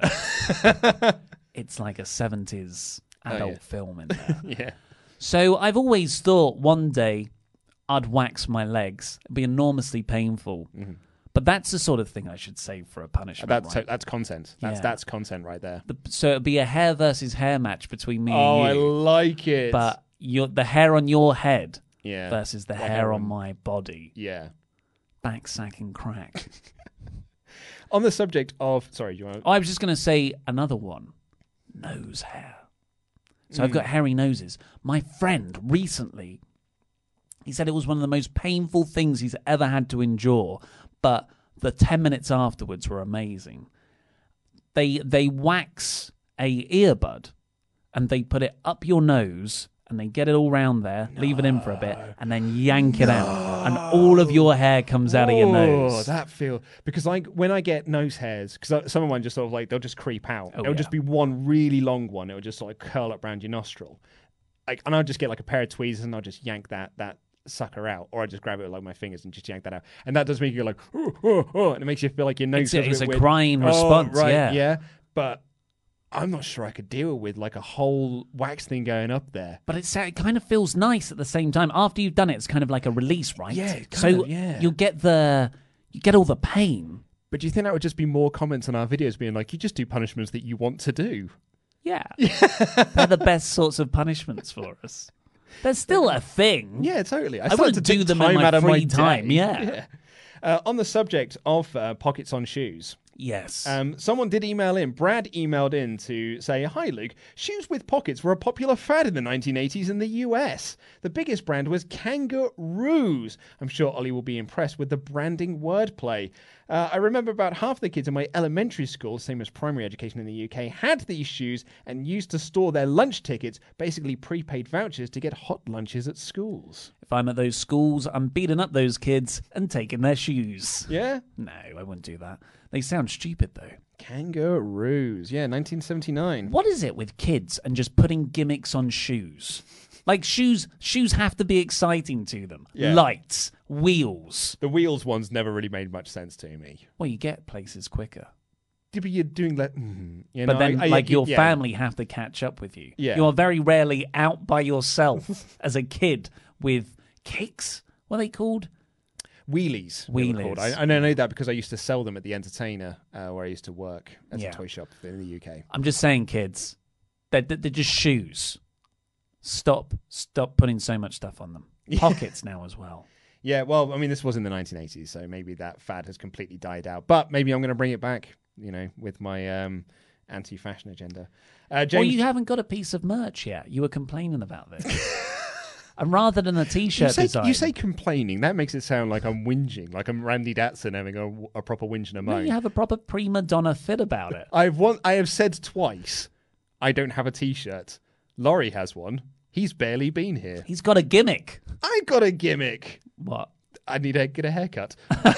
It's like a 70s adult film in there. Yeah. So I've always thought one day I'd wax my legs. It'd be enormously painful. Mm-hmm. But that's the sort of thing I should save for a punishment. That's content. That's content right there. So it'd be a hair versus hair match between me and you. Oh, I like it. But the hair on your head Yeah. versus the hair on my body. Yeah. Back sack and crack. On the subject of... Sorry, do you want to... I was just going to say another one. Nose hair. So I've got hairy noses. My friend recently, he said it was one of the most painful things he's ever had to endure, but the 10 minutes afterwards were amazing. They wax a earbud and they put it up your nose and they get it all round there, leave it in for a bit, and then yank it out, and all of your hair comes out of your nose. Oh, that feel... Because when I get nose hairs, because some of mine just sort of like, they'll just creep out. It'll just be one really long one. It'll just sort of curl up around your nostril. And I'll just get like a pair of tweezers and I'll just yank that sucker out, or I just grab it with like my fingers and just yank that out. And that does make you go like, and it makes you feel like your nose It's a crying response, right, yeah. But I'm not sure I could deal with like a whole wax thing going up there. But it kind of feels nice at the same time. After you've done it, it's kind of like a release, right? Yeah, you'll get all the pain. But do you think that would just be more comments on our videos being like, you just do punishments that you want to do? Yeah. They're the best sorts of punishments for us. They're still a thing. Yeah, totally. I wouldn't do them in my free time. Yeah. On the subject of pockets on shoes. Yes. Someone did email in. Brad emailed in to say, "Hi, Luke. Shoes with pockets were a popular fad in the 1980s in the US. The biggest brand was Kangaroos. I'm sure Ollie will be impressed with the branding wordplay. I remember about half the kids in my elementary school, same as primary education in the UK, had these shoes and used to store their lunch tickets, basically prepaid vouchers to get hot lunches at schools." If I'm at those schools, I'm beating up those kids and taking their shoes. Yeah? No, I wouldn't do that. They sound stupid, though. Kangaroos. Yeah, 1979. What is it with kids and just putting gimmicks on shoes? Like, shoes have to be exciting to them. Yeah. Lights, wheels. The wheels ones never really made much sense to me. Well, you get places quicker. Yeah, but you're doing that... But then, your family have to catch up with you. Yeah. You are very rarely out by yourself as a kid with kicks. What are they called? Wheelies. I know that because I used to sell them at the Entertainer where I used to work as a toy shop in the UK. I'm just saying, kids, they're just shoes. Stop putting so much stuff on them. Pockets now as well. Yeah, well, I mean, this was in the 1980s, so maybe that fad has completely died out. But maybe I'm going to bring it back, with my anti-fashion agenda. James... Well, you haven't got a piece of merch yet. You were complaining about this. And rather than a T-shirt design... You say complaining. That makes it sound like I'm whinging, like I'm Randy Datson having a proper whinge and a moan. No, you have a proper prima donna fit about it. I have said twice, I don't have a T-shirt. Laurie has one. He's barely been here. He's got a gimmick. I got a gimmick. What? I need to get a haircut.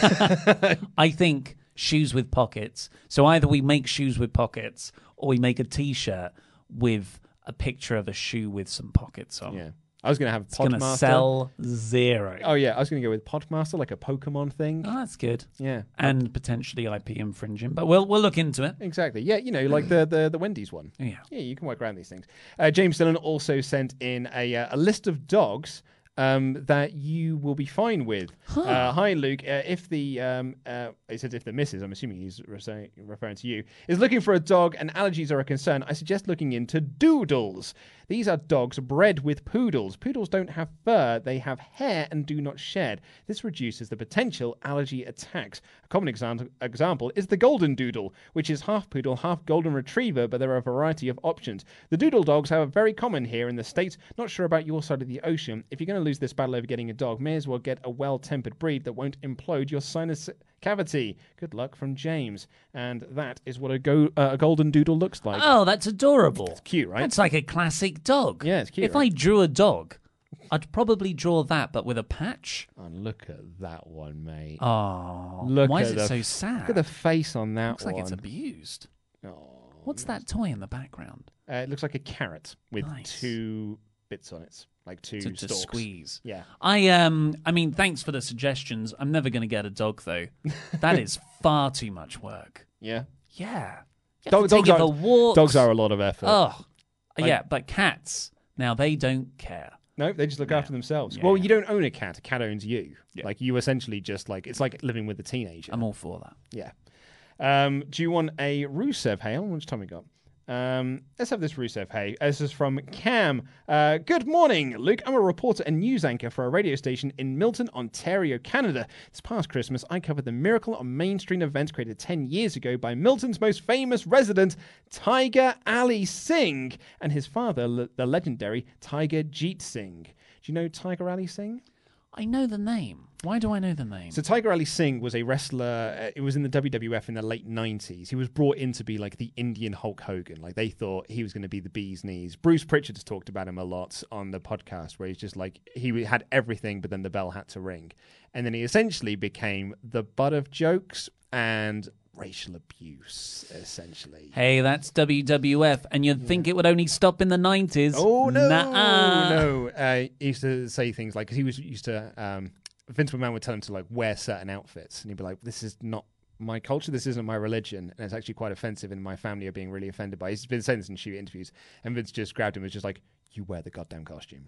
I think shoes with pockets. So either we make shoes with pockets or we make a T-shirt with a picture of a shoe with some pockets on. Yeah. I was going to have Podmaster. It's going to sell zero. Oh, yeah. I was going to go with Podmaster, like a Pokemon thing. Oh, that's good. Yeah. And potentially IP infringing, but we'll look into it. Exactly. Yeah, like the Wendy's one. Yeah. Yeah, you can work around these things. James Dillon also sent in a list of dogs that you will be fine with. Hi, Luke. If the he said if the missus, I'm assuming he's referring to you, is looking for a dog and allergies are a concern, I suggest looking into Doodles. These are dogs bred with poodles. Poodles don't have fur, they have hair and do not shed. This reduces the potential allergy attacks. A common example is the Golden Doodle, which is half poodle, half golden retriever, but there are a variety of options. The Doodle dogs are very common here in the States. Not sure about your side of the ocean. If you're going to lose this battle over getting a dog, may as well get a well-tempered breed that won't implode your sinus cavity. Good luck from James. And that is what a golden doodle looks like. Oh, that's adorable. It's cute, right? That's like a classic dog. Yeah, it's cute. If right? I drew a dog, I'd probably draw that, but with a patch. Oh, look at that one, mate. Oh, look why at is it so sad? Look at the face on that Looks one. like it's abused. Oh, What's that toy in the background? it looks like a carrot with Nice. 2 bits on it, like 2 To stalks. squeeze. Yeah. I mean, thanks for the suggestions. I'm never going to get a dog though. That is far too much work. Yeah. Yeah. You have to take it for walks. Dogs are a lot of effort. Oh, Like- yeah, but cats now they don't care. No, they just look after themselves. Yeah, Well, yeah. you don't own a cat. A cat owns you. Yeah. Like, you essentially just, like, it's like living with a teenager. I'm all for that. Yeah. Do you want a Rusev Hey? How much time we got? Let's have this Rusev Hey. This is from Cam. Good morning, Luke. I'm a reporter and news anchor for a radio station in Milton, Ontario, Canada. This past Christmas, I covered the Miracle on Main Street event created 10 years ago by Milton's most famous resident, Tiger Ali Singh, and his father, the legendary Tiger Jeet Singh. Do you know Tiger Ali Singh? I know the name. Why do I know the name? So Tiger Ali Singh was a wrestler. It was in the WWF in the late 90s. He was brought in to be like the Indian Hulk Hogan. Like, they thought he was going to be the bee's knees. Bruce Pritchard has talked about him a lot on the podcast, where he's just like, he had everything, but then the bell had to ring. And then he essentially became the butt of jokes and racial abuse, essentially. Hey, that's WWF, and you'd think it would only stop in the 90s. Oh, no. Nuh-uh. No. He used to say things like, because he was used to, Vince McMahon would tell him to, like, wear certain outfits. And he'd be like, this is not my culture, this isn't my religion. And it's actually quite offensive, and my family are being really offended by it. He's been saying this in shoot interviews. And Vince just grabbed him and was just like, you wear the goddamn costume.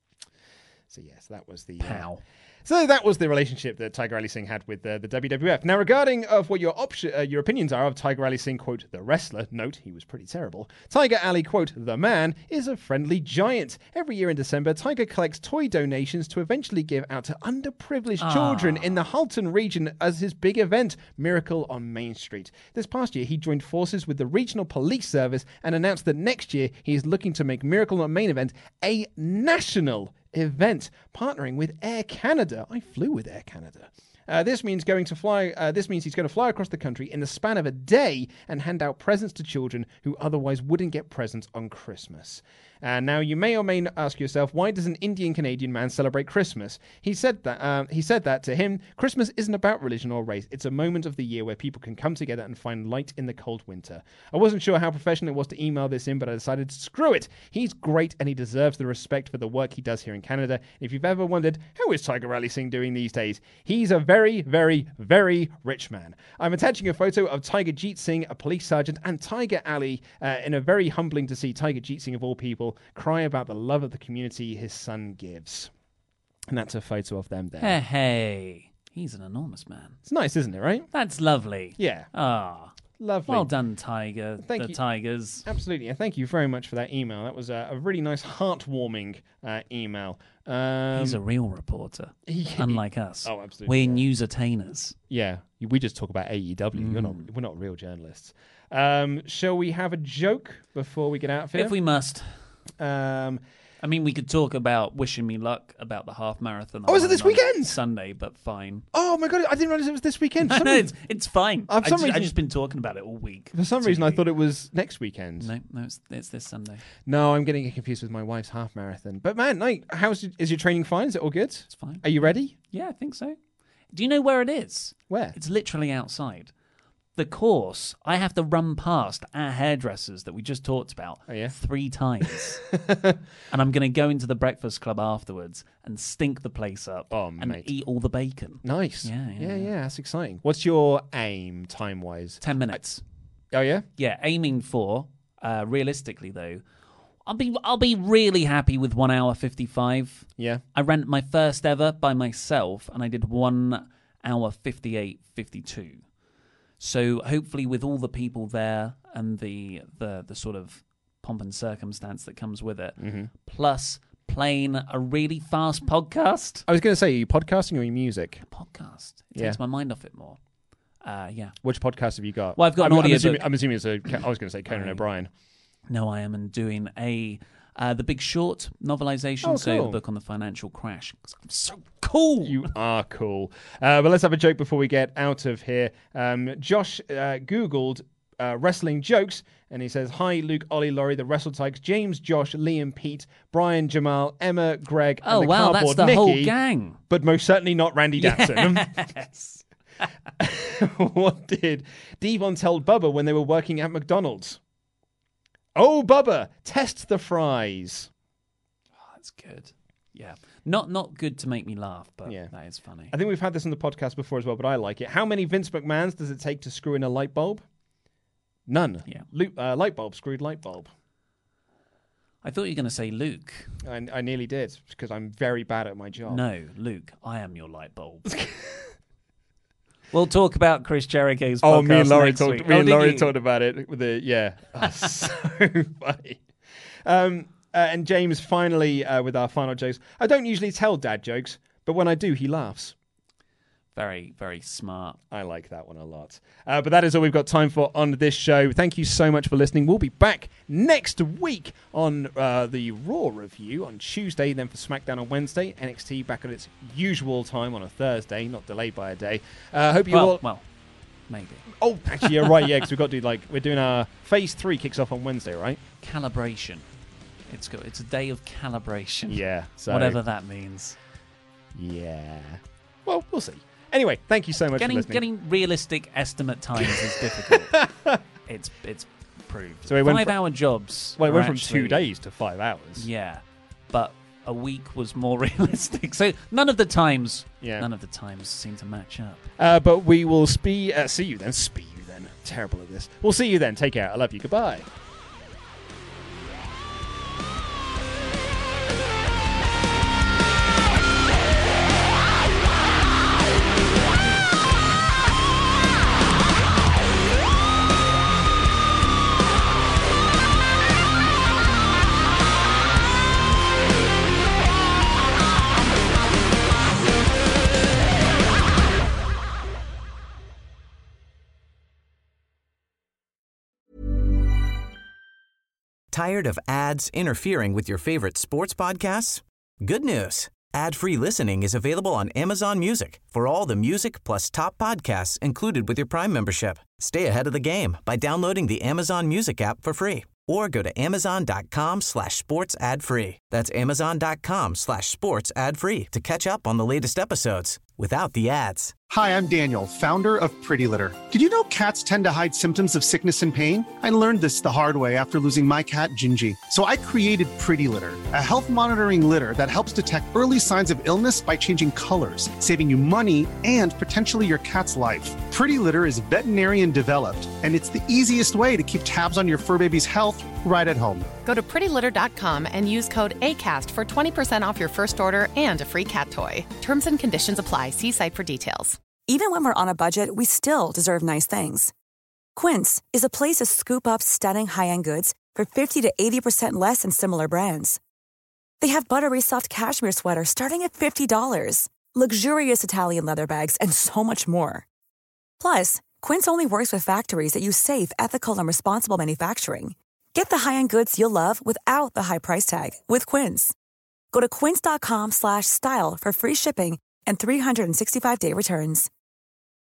So, yes, that was the... Pow. So that was the relationship that Tiger Ali Singh had with the WWF. Now, regarding of what your opinions are of Tiger Ali Singh, quote, the wrestler, note, he was pretty terrible. Tiger Ali, quote, the man, is a friendly giant. Every year in December, Tiger collects toy donations to eventually give out to underprivileged children in the Halton region as his big event, Miracle on Main Street. This past year, he joined forces with the regional police service and announced that next year he is looking to make Miracle on Main Event a national event, partnering with Air Canada. I flew with Air Canada. This means he's going to fly across the country in the span of a day and hand out presents to children who otherwise wouldn't get presents on Christmas. Now, you may or may not ask yourself, why does an Indian Canadian man celebrate Christmas? He said that to him, Christmas isn't about religion or race. It's a moment of the year where people can come together and find light in the cold winter. I wasn't sure how professional it was to email this in, but I decided to screw it. He's great and he deserves the respect for the work he does here in Canada. If you've ever wondered, how is Tiger Ali Singh doing these days? He's a very, very, very rich man. I'm attaching a photo of Tiger Jeet Singh, a police sergeant, and Tiger Ali, in a very humbling to see Tiger Jeet Singh, of all people, cry about the love of the community his son gives. And that's a photo of them there. Hey, he's an enormous man. It's nice, isn't it, right? That's lovely. Yeah. Ah, lovely. Well done, Tiger. Thank you. Tigers. Absolutely. And thank you very much for that email. That was a really nice, heartwarming email. He's a real reporter, unlike us. Oh, absolutely. We're news attainers. Yeah, we just talk about AEW. We're not real journalists. Shall we have a joke before we get out of here? If we must. I mean, we could talk about wishing me luck about the half marathon. Oh, is it this weekend? Sunday, but fine. Oh my god, I didn't realize it was this weekend. No, it's fine. I've just been talking about it all week. For some reason, I thought it was next weekend. No, it's this Sunday. No, I'm getting confused with my wife's half marathon. But man, like, is your training fine? Is it all good? It's fine. Are you ready? Yeah, I think so. Do you know where it is? Where? It's literally outside. The course, I have to run past our hairdressers that we just talked about 3 times. And I'm going to go into the breakfast club afterwards and stink the place up and eat all the bacon. Nice. Yeah. That's exciting. What's your aim time-wise? 10 minutes. Oh, yeah? Yeah, aiming for, realistically, though, I'll be really happy with 1 hour 55. Yeah. I ran my first ever by myself, and I did 1 hour 58:52. So hopefully, with all the people there and the sort of pomp and circumstance that comes with it, plus playing a really fast podcast. I was going to say, are you podcasting or are you music? Podcast. It takes my mind off it more. Yeah. Which podcast have you got? Well, I've got an audio. I'm assuming it's I was going to say Conan O'Brien. No, I am doing the Big Short novelization, so the book on the financial crash. 'Cause I'm so cool. You are cool. But let's have a joke before we get out of here. Josh Googled wrestling jokes, and he says, hi, Luke, Ollie, Laurie, the Wrestle Tykes, James, Josh, Liam, Pete, Brian, Jamal, Emma, Greg, and the wow, Cardboard that's the Nicky, whole gang. But most certainly not Randy Datson. Yes. What did Devon tell Bubba when they were working at McDonald's? Oh, Bubba, test the fries. Oh, that's good. Yeah. Not good to make me laugh, but that is funny. I think we've had this on the podcast before as well, but I like it. How many Vince McMahons does it take to screw in a light bulb? None. Yeah. Light bulb, screwed light bulb. I thought you were going to say Luke. I nearly did, because I'm very bad at my job. No, Luke, I am your light bulb. We'll talk about Chris Jericho's podcast. Oh, me and Laurie talked. talked about it. With so funny. And James, finally, with our final jokes. I don't usually tell dad jokes, but when I do, he laughs. Very, very smart. I like that one a lot. But that is all we've got time for on this show. Thank you so much for listening. We'll be back next week on the Raw review on Tuesday, then for SmackDown on Wednesday. NXT back at its usual time on a Thursday, not delayed by a day. Hope you all... Well, maybe. Oh, actually, you're right, yeah, because we've got to do, we're doing our Phase 3 kicks off on Wednesday, right? Calibration. It's a day of calibration. Yeah. So, whatever that means. Yeah. Well, we'll see. Anyway, thank you so much for listening. Getting realistic estimate times is difficult. It's proved. So 5-hour jobs. Well, it went from 2 days to 5 hours. Yeah, but a week was more realistic. So none of the times seem to match up. But we will see you then. Terrible at this. We'll see you then. Take care. I love you. Goodbye. Tired of ads interfering with your favorite sports podcasts? Good news. Ad-free listening is available on Amazon Music for all the music plus top podcasts included with your Prime membership. Stay ahead of the game by downloading the Amazon Music app for free or go to amazon.com/sports ad free. That's amazon.com/sports ad free to catch up on the latest episodes without the ads. Hi, I'm Daniel, founder of Pretty Litter. Did you know cats tend to hide symptoms of sickness and pain? I learned this the hard way after losing my cat, Gingy. So I created Pretty Litter, a health monitoring litter that helps detect early signs of illness by changing colors, saving you money and potentially your cat's life. Pretty Litter is veterinarian developed, and it's the easiest way to keep tabs on your fur baby's health right at home. Go to prettylitter.com and use code ACAST for 20% off your first order and a free cat toy. Terms and conditions apply. See site for details. Even when we're on a budget, we still deserve nice things. Quince is a place to scoop up stunning high-end goods for 50 to 80% less than similar brands. They have buttery soft cashmere sweaters starting at $50, luxurious Italian leather bags, and so much more. Plus, Quince only works with factories that use safe, ethical, and responsible manufacturing. Get the high-end goods you'll love without the high price tag with Quince. Go to quince.com/style for free shipping and 365-day returns.